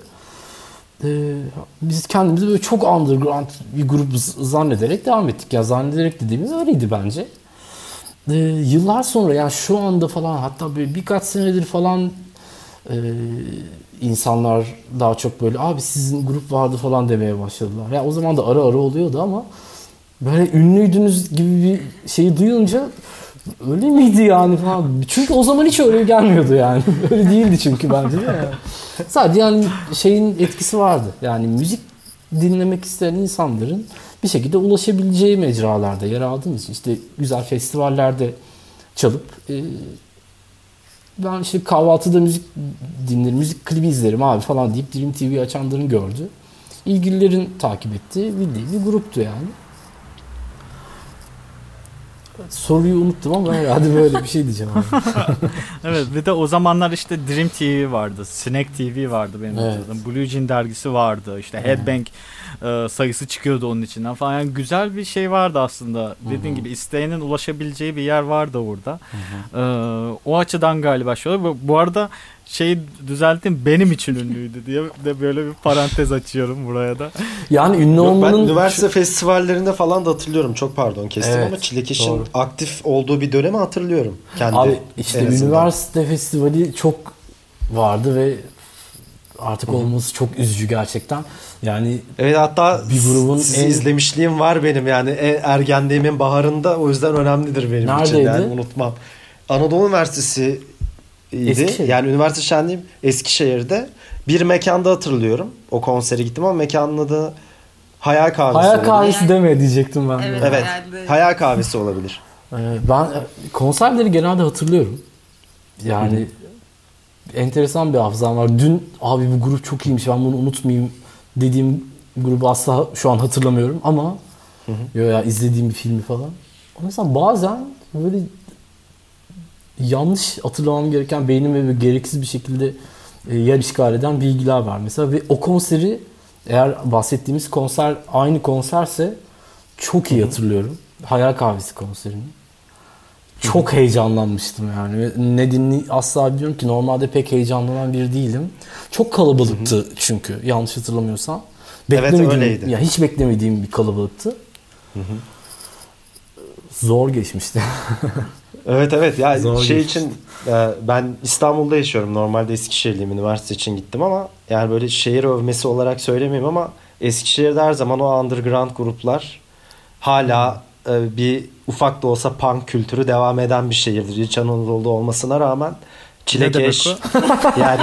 Biz kendimizi böyle çok underground bir grup zannederek devam ettik. Ya zannederek dediğimiz öyleydi bence. Yıllar sonra yani şu anda falan hatta böyle birkaç senedir falan insanlar daha çok böyle abi sizin grup vardı falan demeye başladılar. Ya o zaman da ara ara oluyordu ama böyle ünlüydünüz gibi bir şeyi duyunca öyle miydi yani falan. Çünkü o zaman hiç öyle gelmiyordu yani. Öyle değildi çünkü bence de yani. Sadece yani şeyin etkisi vardı. Yani müzik dinlemek isteyen insanların bir şekilde ulaşabileceği mecralarda yer aldığımız için işte güzel festivallerde çalıp ben işte kahvaltıda müzik dinlerim, müzik klibi izlerim abi falan deyip Dream TV açanların gördü. İlgililerin takip ettiği bildiği bir gruptu yani. Soruyu unuttum ama herhalde böyle bir şey diyeceğim abi. Evet, bir de o zamanlar işte Dream TV vardı, Snack TV vardı benim Evet. hatırladığım. Blue Jean dergisi vardı, işte Headbang sayısı çıkıyordu onun içinden falan. Yani güzel bir şey vardı aslında. Dediğin gibi isteyenin ulaşabileceği bir yer vardı orada. O açıdan galiba şöyle. Bu arada şeyi düzelttim, benim için ünlüydü diye de böyle bir parantez açıyorum buraya da. Yani ünlü Yok, ben olmanın üniversite festivallerinde falan da hatırlıyorum. Çok pardon kestim Evet, ama Çilekeş'in doğru. aktif olduğu bir dönemi hatırlıyorum. Kendi abi işte en azından. üniversite festivali çok vardı ve artık olması çok üzücü gerçekten. Yani Evet, hatta bir grubun sizi en- izlemişliğim var benim yani ergenliğimin baharında, o yüzden önemlidir benim için Neredeydi? yani unutmam. Anadolu Üniversitesi Eskişehir. yani üniversite şenliğim Eskişehir'de bir mekanda hatırlıyorum. O konsere gittim ama mekanın adı Hayal Kahvesi hayal olabilir. kahvesi deme diyecektim ben. de. Evet. Evet. Hayalde. Hayal Kahvesi olabilir. Ben konserleri genelde hatırlıyorum. Yani enteresan bir hafızam var. Dün abi bu grup çok iyiymiş ben bunu unutmayayım dediğim grubu asla şu an hatırlamıyorum ama ya izlediğim bir filmi falan. Ama mesela bazen böyle yanlış hatırlamam gereken beynime böyle gereksiz bir şekilde yer işgal eden bilgiler var mesela ve o konseri eğer bahsettiğimiz konser aynı konserse çok iyi hatırlıyorum. Hayal Kahvesi konserini. Çok heyecanlanmıştım yani. Ve nedenini asla biliyorum ki normalde pek heyecanlanan biri değilim. Çok kalabalıktı çünkü yanlış hatırlamıyorsam. Evet, öyleydi. Ya hiç beklemediğim bir kalabalıktı. Zor geçmişti. Evet ya Zor şey geçti. için ben İstanbul'da yaşıyorum. Normalde Eskişehirliyim, üniversite için gittim ama yani böyle şehir övmesi olarak söylemeyeyim ama Eskişehir'de her zaman o underground gruplar hala bir ufak da olsa punk kültürü devam eden bir şehirdir. İç Anadolu'da olmasına rağmen Çilekeş Ne yani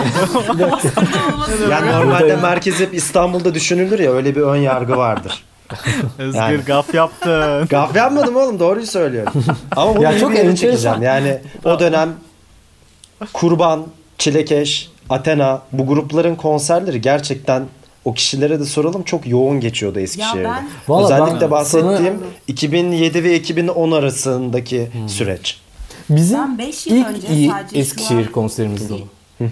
yani normalde Buradayım. merkez hep İstanbul'da düşünülür ya, öyle bir ön yargı vardır. Özgür Yani. gaf yaptın. Gaf yapmadım oğlum, doğruyu söylüyorum. Ama bunu Ya iyi çok bir yere enteresan. çekeceğim. Yani o dönem Kurban, Çilekeş, Athena, bu grupların konserleri gerçekten, o kişilere de soralım, çok yoğun geçiyordu Eskişehir'de. Ya ben- Vallahi Özellikle ben bahsettiğim sana- 2007 ve 2010 arasındaki süreç. Bizim Ben 5 yıl ilk önce iyi sadece Eskişehir şu an- konserimizdi o. Ay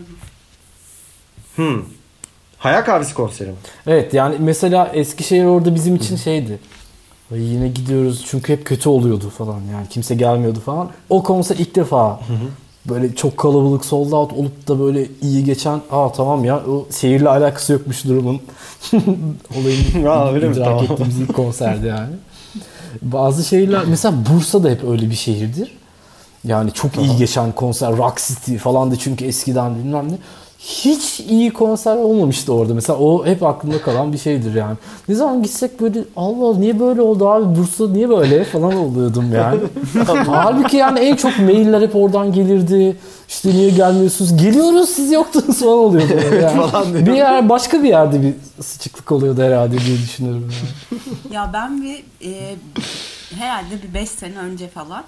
pardon. Hayal Kahvesi konseri mi? Evet yani mesela Eskişehir orada bizim için şeydi. Ay yine gidiyoruz çünkü hep kötü oluyordu falan yani kimse gelmiyordu falan. O konser ilk defa böyle çok kalabalık sold out olup da böyle iyi geçen tamam ya o şehirle alakası yokmuş durumun olayını Öyle mi? idrak Tamam. ettiğimiz ilk konserde yani. Bazı şehirler mesela Bursa da hep öyle bir şehirdir. Yani çok iyi geçen konser Rock City falan da çünkü eskiden bilmem ne. Hiç iyi konser olmamıştı orada. Mesela o hep aklımda kalan bir şeydir yani. Ne zaman gitsek böyle Allah Allah niye böyle oldu abi Bursa niye böyle falan oluyordum yani. Halbuki yani en çok mailler hep oradan gelirdi. İşte niye gelmiyorsunuz? Geliyoruz siz yoktunuz falan oluyordu. Yani. Falan diyor. Bir yer başka bir yerde bir sıçıklık oluyordu herhalde diye düşünüyorum. Yani. Ya ben herhalde bir 5 sene önce falan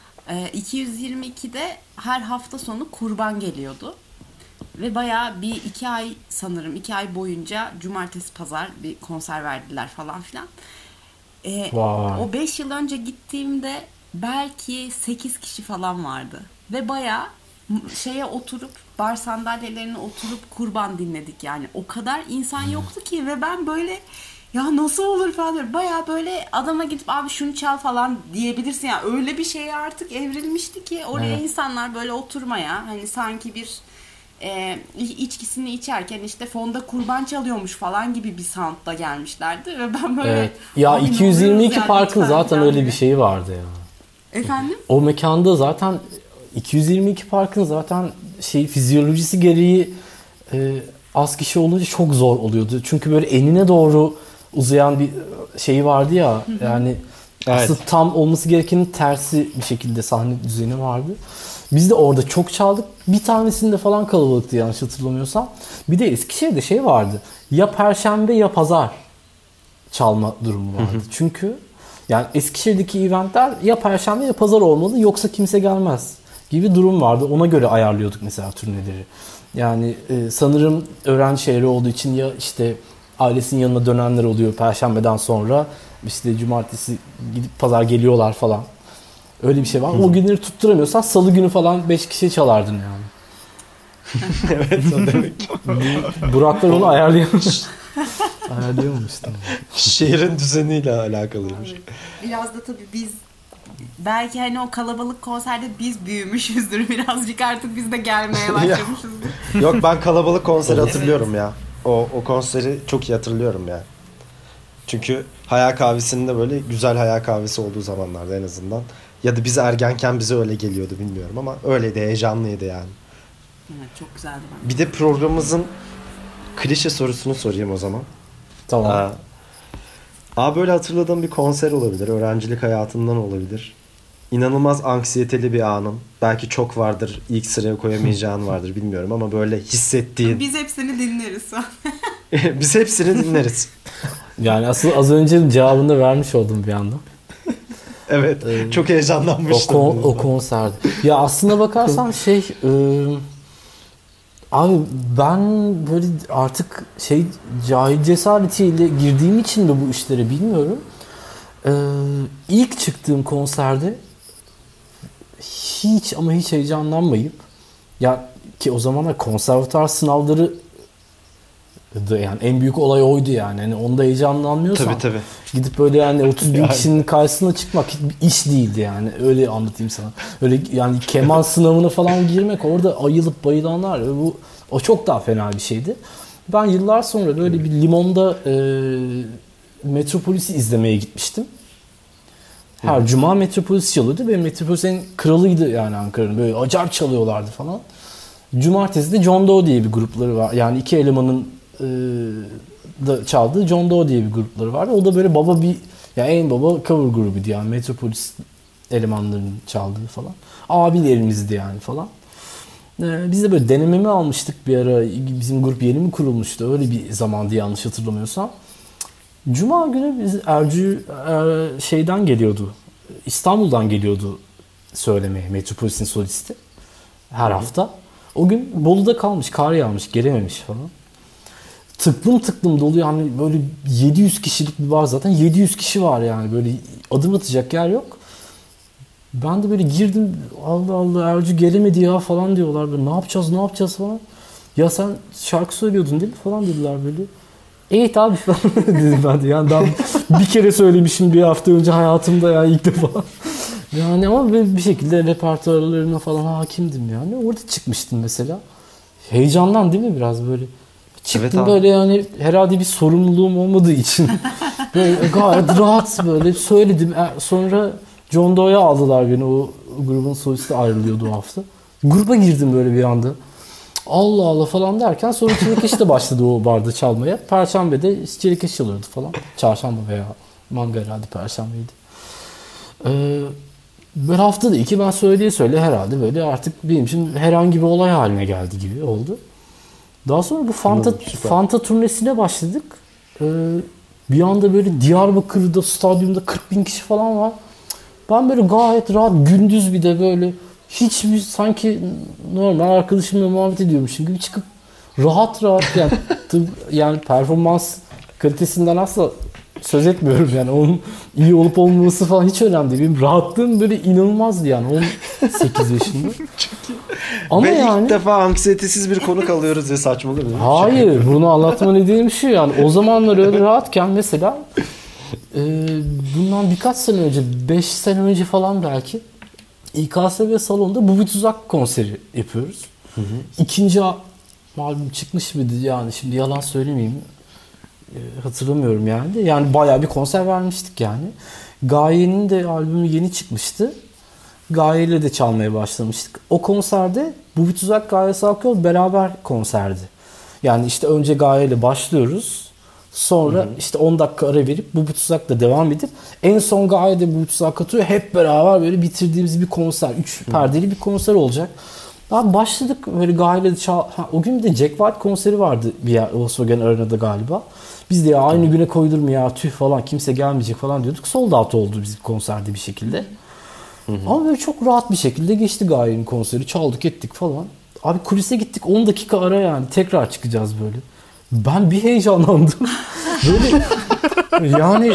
222'de her hafta sonu Kurban geliyordu. Ve bayağı bir 2 ay sanırım 2 ay boyunca cumartesi pazar bir konser verdiler falan filan. Vay. O 5 yıl önce gittiğimde belki 8 kişi falan vardı. Ve bayağı şeye oturup, bar sandalyelerine oturup kurban dinledik yani. O kadar insan yoktu ki ve ben böyle ya nasıl olur falan diyorum. Bayağı böyle adama gidip abi şunu çal falan diyebilirsin ya. Öyle bir şeye artık evrilmişti ki oraya insanlar böyle oturmaya, hani sanki bir içkisini içerken işte fonda kurban çalıyormuş falan gibi bir soundla gelmişlerdi ve ben böyle Evet. Ya "Abi ne 222 oluyoruz ya, Park'ın lütfen" zaten falan öyle gibi. bir şeyi vardı ya. Efendim? O mekanda zaten 222 Park'ın zaten fizyolojisi gereği az kişi olunca çok zor oluyordu. Çünkü böyle enine doğru uzayan bir şey vardı ya. Yani Evet. aslında tam olması gerekenin tersi bir şekilde sahne düzeni vardı. Biz de orada çok çaldık. Bir tanesinde falan kalabalıktı yanlış hatırlamıyorsam. Bir de Eskişehir'de şey vardı. Ya Perşembe ya Pazar çalma durumu vardı. Çünkü yani Eskişehir'deki eventler ya Perşembe ya Pazar olmalı yoksa kimse gelmez gibi durum vardı. Ona göre ayarlıyorduk mesela turneleri. Yani sanırım öğrenci şehri olduğu için ya işte ailesinin yanına dönenler oluyor Perşembeden sonra, işte cumartesi gidip pazar geliyorlar falan. Öyle bir şey var. O günleri tutturamıyorsan salı günü falan 5 kişi çalardın yani. Evet, o demek. Buraklar onu ayarlayamamış. Ayarlayamamıştım. Şehrin düzeniyle alakalıymış. Biraz da tabii biz belki hani o kalabalık konserde biz büyümüşüzdür birazcık, artık biz de gelmeye başlamışızdır. Yok, ben kalabalık konseri hatırlıyorum ya. O konseri çok iyi hatırlıyorum ya. Çünkü Hayal Kahvesi'nin de böyle güzel hayal kahvesi olduğu zamanlarda en azından. Ya da biz ergenken bize öyle geliyordu, bilmiyorum ama öyleydi, heyecanlıydı yani. Evet, çok güzeldi bence. Bir de programımızın klişe sorusunu sorayım o zaman. Tamam. Böyle hatırladığım bir konser olabilir, öğrencilik hayatından olabilir. İnanılmaz anksiyeteli bir anın. Belki çok vardır, ilk sıraya koyamayacağın vardır, bilmiyorum ama böyle hissettiğin. Biz hepsini dinleriz. Biz hepsini dinleriz. Yani asıl az önce cevabını da vermiş oldum bir anda. Evet, çok heyecanlanmıştım. O konserde. Ya aslına bakarsan abi ben böyle artık cahil cesaretiyle girdiğim için de bu işlere bilmiyorum. İlk çıktığım konserde hiç ama hiç heyecanlanmayıp, ya ki o zamanlar konservatuar sınavları yani en büyük olay oydu yani. Hani onda heyecanlanmıyorsan Tabii. gidip böyle yani 30 bin kişinin karşısına çıkmak hiçbir iş değildi yani. Öyle anlatayım sana. Öyle yani keman sınavına falan girmek, orada ayılıp bayılanlar, o çok daha fena bir şeydi. Ben yıllar sonra böyle bir Limon'da Metropolis'i izlemeye gitmiştim. Her cuma Metropolis çalıyordu ve Metropolis'in kralıydı yani Ankara'nın. Böyle acayip çalıyorlardı falan. Cumartesi de John Doe diye bir grupları var. Yani iki elemanın da çaldığı John Doe diye bir grupları vardı. O da böyle baba yani en baba cover grubuydu yani. Metropolis elemanlarının çaldığı falan. Abilerimizdi yani falan. Biz de böyle denememi almıştık bir ara. Bizim grup yeni mi kurulmuştu? Öyle bir zamandı yanlış hatırlamıyorsam. Cuma günü biz Ercü şeyden geliyordu. İstanbul'dan geliyordu söylemeye, Metropolis'in solisti. Her hafta. O gün Bolu'da kalmış, kar yağmış, gelememiş falan. Tıklım dolu yani, böyle 700 kişilik bir bar zaten. 700 kişi var yani, böyle adım atacak yer yok. Ben de böyle girdim, Allah Allah Ercü gelemedi ya falan diyorlar. Böyle, ne yapacağız falan. Ya sen şarkı söylüyordun değil mi falan dediler böyle. Evet abi falan dedim ben de. Yani daha bir kere söylemişim bir hafta önce hayatımda yani ilk defa. Yani ama bir şekilde repertuarlarına falan hakimdim yani. Orada çıkmıştım mesela. Heyecandan değil mi biraz böyle? Çıktım Evet böyle yani, herhalde bir sorumluluğum olmadığı için. Böyle gayet rahat böyle söyledim. Sonra John Doe'ya aldılar beni. O grubun solisti ayrılıyordu o hafta. Gruba girdim böyle bir anda. Allah Allah falan derken sonra Çelekeş de başladı o barda çalmaya. Perşembe'de Çelekeş çalıyordu falan. Çarşamba veya manga herhalde Perşembeydi. Böyle haftada 2 ben söyle herhalde böyle artık benim için herhangi bir olay haline geldi gibi oldu. Daha sonra bu Fanta turnesine başladık. Bir anda böyle Diyarbakır'da stadyumda 40 bin kişi falan var. Ben böyle gayet rahat, gündüz bir de böyle hiçbir sanki normal arkadaşımla muhabbet ediyormuşum gibi çıkıp rahat yani yani performans kalitesinden asla söz etmiyorum yani. Onun iyi olup olmaması falan hiç önemli değil. Benim rahatlığım böyle inanılmazdı yani 18 yaşında. Ama Ve yani ilk defa anksiyetesiz bir konuk alıyoruz diye saçmalıyor. hayır, bunu anlatma nedenim şu yani. O zamanlar öyle rahatken mesela bundan birkaç sene önce, 5 sene önce falan belki İKSV salonunda Bu Bir Tuzak konseri yapıyoruz. İkinci albüm çıkmış mıydı yani, şimdi yalan söylemeyeyim. Hatırlamıyorum yani. Yani bayağı bir konser vermiştik yani. Gaye'nin de albümü yeni çıkmıştı. Gaye'yle de çalmaya başlamıştık. O konserde Bu Bir Tuzak, Gaye Salkıyol beraber konserdi. Yani işte önce Gaye'yle başlıyoruz. Sonra işte 10 dakika ara verip Bu Bir Tuzak'la devam edip en son Gaye'de Bu Bir Tuzak katıyor. Hep beraber böyle bitirdiğimiz bir konser. 3 perdeli bir konser olacak. Abi başladık böyle Gaye'yle de o gün bir de Jack White konseri vardı bir yer, Volkswagen Arena'da galiba. Biz de ya aynı güne koyulur mu ya, tüh falan, kimse gelmeyecek falan diyorduk. Sold out oldu bizim konserde bir şekilde. Ama böyle çok rahat bir şekilde geçti Gaye'nin konseri. Çaldık ettik falan. Abi kulise gittik, 10 dakika ara yani. Tekrar çıkacağız böyle. Ben bir heyecanlandım. Böyle yani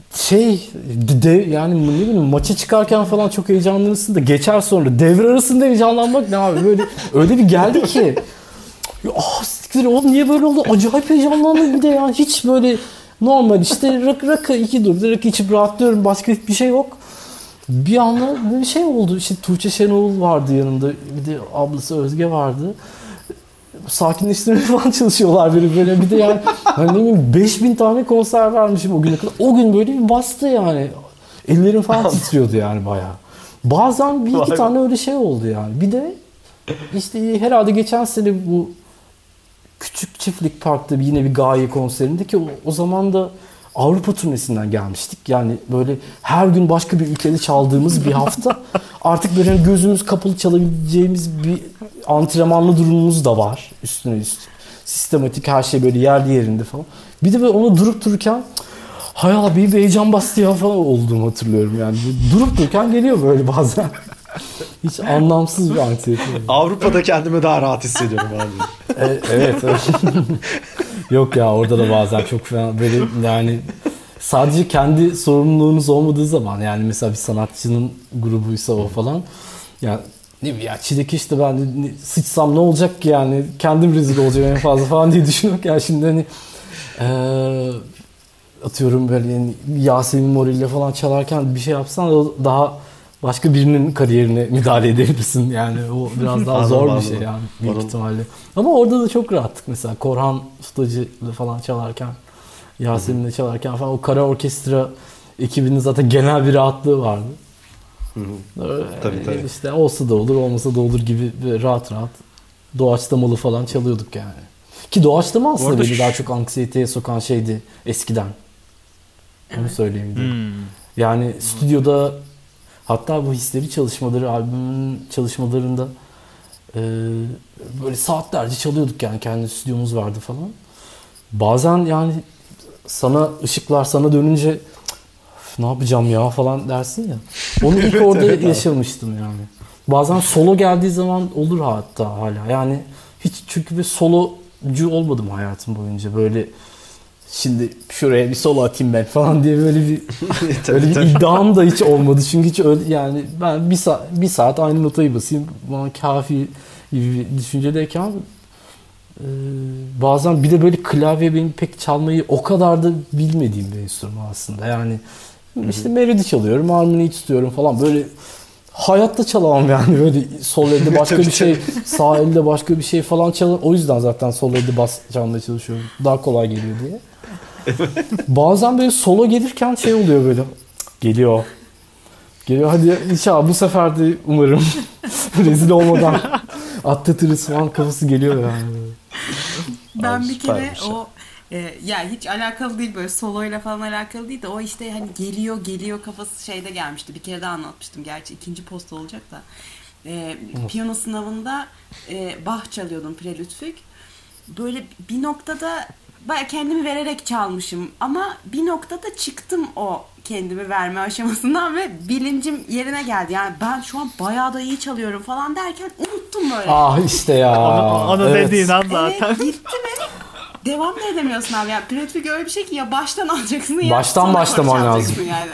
yani ne bileyim, maça çıkarken falan çok heyecanlanırsın da geçer sonra. Devre arasında heyecanlanmak ne abi, böyle öyle bir geldi ki. Siktir oğlum, niye böyle oldu? Acayip heyecanlandım bir de yani. Hiç böyle normal işte rakı 2 dur. Rakı içip rahatlıyorum. Başka hiçbir şey yok. Bir anda böyle bir şey oldu. İşte Tuğçe Şenol vardı yanında. Bir de ablası Özge vardı. Sakinleştirmeye falan çalışıyorlar beni böyle. Bir de yani hani ne bileyim 5000 tane konser vermişim o güne kadar. O gün böyle bir bastı yani. Ellerim falan titriyordu yani bayağı. Bazen bir iki tane öyle şey oldu yani. Bir de işte herhalde geçen sene bu Küçük Çiftlik Park'ta yine bir Gaye konserinde ki o zaman da Avrupa turnesinden gelmiştik. Yani böyle her gün başka bir ülkede çaldığımız bir hafta. Artık böyle gözümüz kapalı çalabileceğimiz bir antrenmanlı durumumuz da var. Üstüne üst. Sistematik her şey böyle yerli yerinde falan. Bir de böyle onu durup dururken hay Allah, bir heyecan bastı ya falan olduğumu hatırlıyorum yani. Durup dururken geliyor böyle bazen. Hiç anlamsız bir anksiyete. Avrupa'da kendimi daha rahat hissediyorum abi. Evet. Yok ya, orada da bazen çok fena böyle yani, sadece kendi sorumluluğunuz olmadığı zaman yani, mesela bir sanatçının grubuysa o falan yani, ne bileyim ya, Çilekeş'te ben de sıçsam ne olacak ki yani, kendim rezil olacağım en fazla falan diye düşünüyorum ya şimdi hani atıyorum böyle yani Yasemin Moril'le falan çalarken bir şey yapsan o daha başka birinin kariyerine müdahale edebilirsin yani, o biraz daha zor bir şey yani büyük ihtimalle. Ama orada da çok rahattık mesela, Korhan Ustacı'yla falan çalarken, Yasemin'le çalarken falan, o kara orkestra ekibinin zaten genel bir rahatlığı vardı. Tabii. İşte olsa da olur, olmasa da olur gibi rahat doğaçlamalı falan çalıyorduk yani. Ki doğaçlama aslında beni daha çok anksiyeteye sokan şeydi eskiden. Onu söyleyeyim. Yani stüdyoda, hatta bu Hisleri çalışmaları, albümün çalışmalarında böyle saatlerce çalıyorduk yani, kendi stüdyomuz vardı falan. Bazen yani ışıklar sana dönünce ne yapacağım ya falan dersin ya. Onu ilk orada yaşamıştım yani. Bazen solo geldiği zaman olur hatta hala. Yani hiç, çünkü bir solocu olmadım hayatım boyunca. Böyle şimdi şuraya bir solo atayım ben falan diye böyle bir öyle bir iddiam da hiç olmadı. Çünkü hiç öyle yani, ben bir saat aynı notayı basayım bana kafi gibi bir düşüncedeyken bazen bir de böyle klavye benim pek çalmayı o kadar da bilmediğim bir enstrüman aslında. Yani işte melodi çalıyorum, armoniyi tutuyorum falan, böyle hayatta çalamam yani, böyle sol elde başka bir şey, sağ elde başka bir şey falan çalar. O yüzden zaten sol elde bas çalmaya çalışıyorum. Daha kolay geliyor diye. Bazen böyle solo gelirken şey oluyor böyle. Geliyor hadi inşallah bu sefer de umarım rezil olmadan atlatırız falan kafası geliyor yani. Ben bir kere o yani hiç alakalı değil, böyle soloyla falan alakalı değil de o işte hani geliyor kafası şeyde gelmişti. Bir kere daha anlatmıştım gerçi, ikinci posta olacak da. Piyano sınavında Bach çalıyordum, Prelüt Füg. Böyle bir noktada bayağı kendimi vererek çalmışım ama bir noktada çıktım o kendimi verme aşamasından ve bilincim yerine geldi. Yani ben şu an bayağı da iyi çalıyorum falan derken unuttum böyle. Ah işte ya. Onu evet. dediğin an zaten. Evet, gitti benim. devam da edemiyorsun abi. Yani pratik öyle bir şey ki ya baştan alacaksın ya Baştan sonra başlaman koç lazım. alacaksın yani.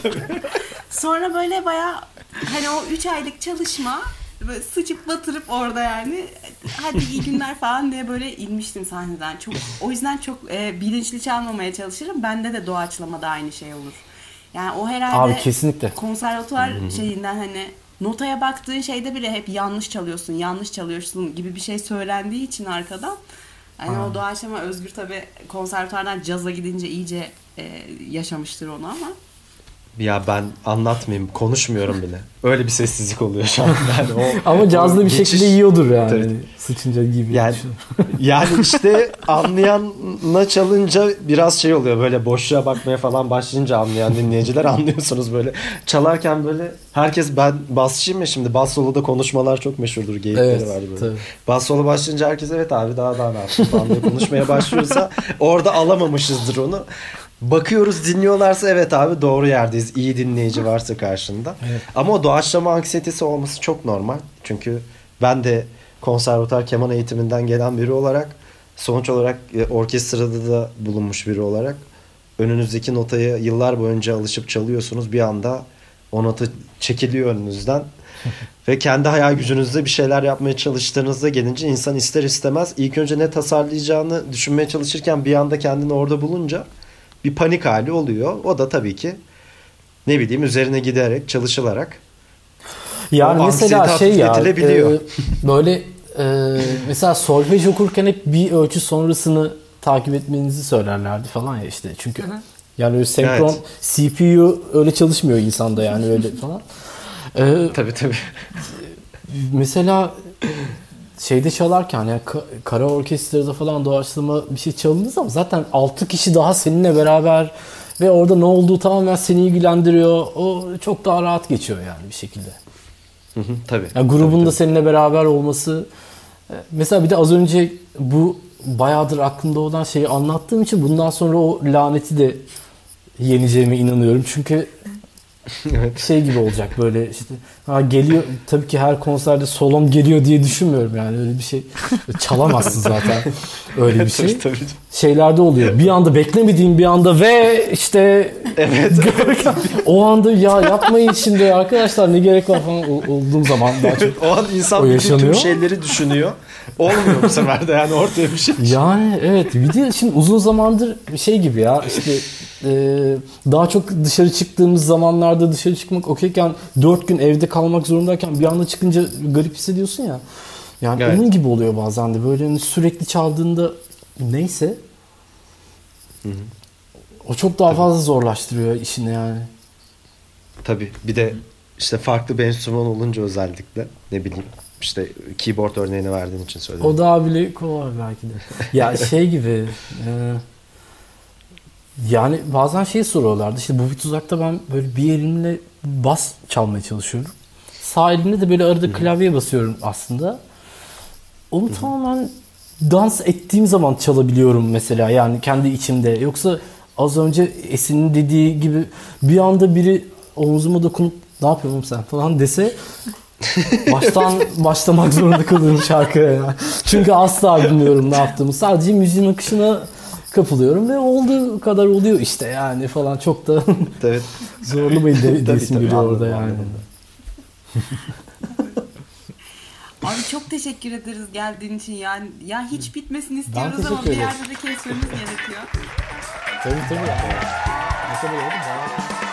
Sonra böyle bayağı hani o 3 aylık çalışma böyle sıçıp batırıp orada yani hadi iyi günler falan diye böyle inmiştim sahneden. Çok, o yüzden çok bilinçli çalmamaya çalışırım. Bende de doğaçlamada aynı şey olur. Yani o herhalde Abi kesinlikle. konservatuvar şeyinden hani notaya baktığın şeyde bile hep yanlış çalıyorsun, yanlış çalıyorsun gibi bir şey söylendiği için arkadan. Yani o doğaçlama Özgür tabii konservatuvardan caza gidince iyice yaşamıştır onu ama. Ya ben anlatmayayım, konuşmuyorum bile. Öyle bir sessizlik oluyor şu an. Yani Ama cazlı bir geçiş- şekilde yiyordur yani. Tabii. Sıçınca gibi. Yani, yani işte anlayanla çalınca biraz şey oluyor, böyle boşluğa bakmaya falan başlayınca anlayan dinleyiciler anlıyorsunuz böyle. Çalarken böyle herkes, ben basçıyım ya şimdi, bas soloda konuşmalar çok meşhurdur, geyikleri Evet, var böyle. tabii. Bas solo başlayınca herkes evet abi daha ne yaptın falan diye konuşmaya başlıyorsa orada alamamışızdır onu. Bakıyoruz, dinliyorlarsa evet abi doğru yerdeyiz. İyi dinleyici varsa karşında. Evet. Ama o doğaçlama anksiyetesi olması çok normal. Çünkü ben de konservatuar keman eğitiminden gelen biri olarak, sonuç olarak orkestrada da bulunmuş biri olarak, önünüzdeki notaya yıllar boyunca alışıp çalıyorsunuz. Bir anda o nota çekiliyor önünüzden. Ve kendi hayal gücünüzde bir şeyler yapmaya çalıştığınızda gelince insan ister istemez ilk önce ne tasarlayacağını düşünmeye çalışırken bir anda kendini orada bulunca bir panik hali oluyor. O da tabii ki ne bileyim üzerine giderek, çalışılarak Yani o mesela anksiyete şey ya hafifletilebiliyor. böyle mesela solfej okurken hep bir ölçü sonrasını takip etmenizi söylerlerdi falan ya işte. Çünkü yani öyle senkron CPU öyle çalışmıyor insanda yani öyle falan. Tabii. Mesela şeyde çalarken yani kara orkestrada falan doğaçlama bir şey çalındığı zaman zaten 6 kişi daha seninle beraber ve orada ne olduğu tamamen seni ilgilendiriyor. O çok daha rahat geçiyor yani bir şekilde. Tabii. Yani grubun da Tabii. seninle beraber olması. Mesela bir de az önce bu bayağıdır aklımda olan şeyi anlattığım için bundan sonra o laneti de yeneceğime inanıyorum. Çünkü Evet. şey gibi olacak böyle işte geliyor, tabii ki her konserde solom geliyor diye düşünmüyorum yani öyle bir şey çalamazsın zaten öyle bir şey. Tabii. Şeylerde oluyor. Bir anda beklemediğim bir anda ve işte Evet. o anda ya yapmayın şimdi arkadaşlar ne gerek var falan olduğum zaman daha çok. O an insan O bütün yaşanıyor. tüm şeyleri düşünüyor. Olmuyor bu sefer de yani ortaya bir şey. Yani evet bir de şimdi uzun zamandır bir şey gibi ya işte daha çok dışarı çıktığımız zamanlarda dışarı çıkmak okeyken 4 gün evde kalmak zorundayken bir anda çıkınca garip hissediyorsun ya. Yani Evet. onun gibi oluyor bazen de böyle hani sürekli çaldığında neyse o çok daha fazla zorlaştırıyor işini yani. Tabii. Bir de işte farklı bir enstrüman olunca özellikle ne bileyim işte keyboard örneğini verdiğin için söyledim. O daha bile kolay belki de. Ya şey gibi yani bazen şey soruyorlardı işte bu bir tuzakta ben böyle bir elimle bas çalmaya çalışıyorum. Sağ elimle de böyle arada klavyeye basıyorum aslında. Onu tamamen dans ettiğim zaman çalabiliyorum mesela yani kendi içimde. Yoksa az önce Esin'in dediği gibi bir anda biri omzuma dokunup ne yapıyorsun sen falan dese baştan başlamak zorunda kalıyorum şarkıya yani. Çünkü asla bilmiyorum ne yaptığımı. Sadece müziğin akışına kapılıyorum ve olduğu kadar oluyor işte yani falan çok da Evet. zorlamayın diyesim Tabii, geliyor orada anladım, yani. anladım. Abi çok teşekkür ederiz geldiğin için yani. Ya hiç bitmesini istiyoruz teşekkür ama bir ederim. yerde de kesmemiz gerekiyor. Tabii. Ne kadar oldu? Bayağı.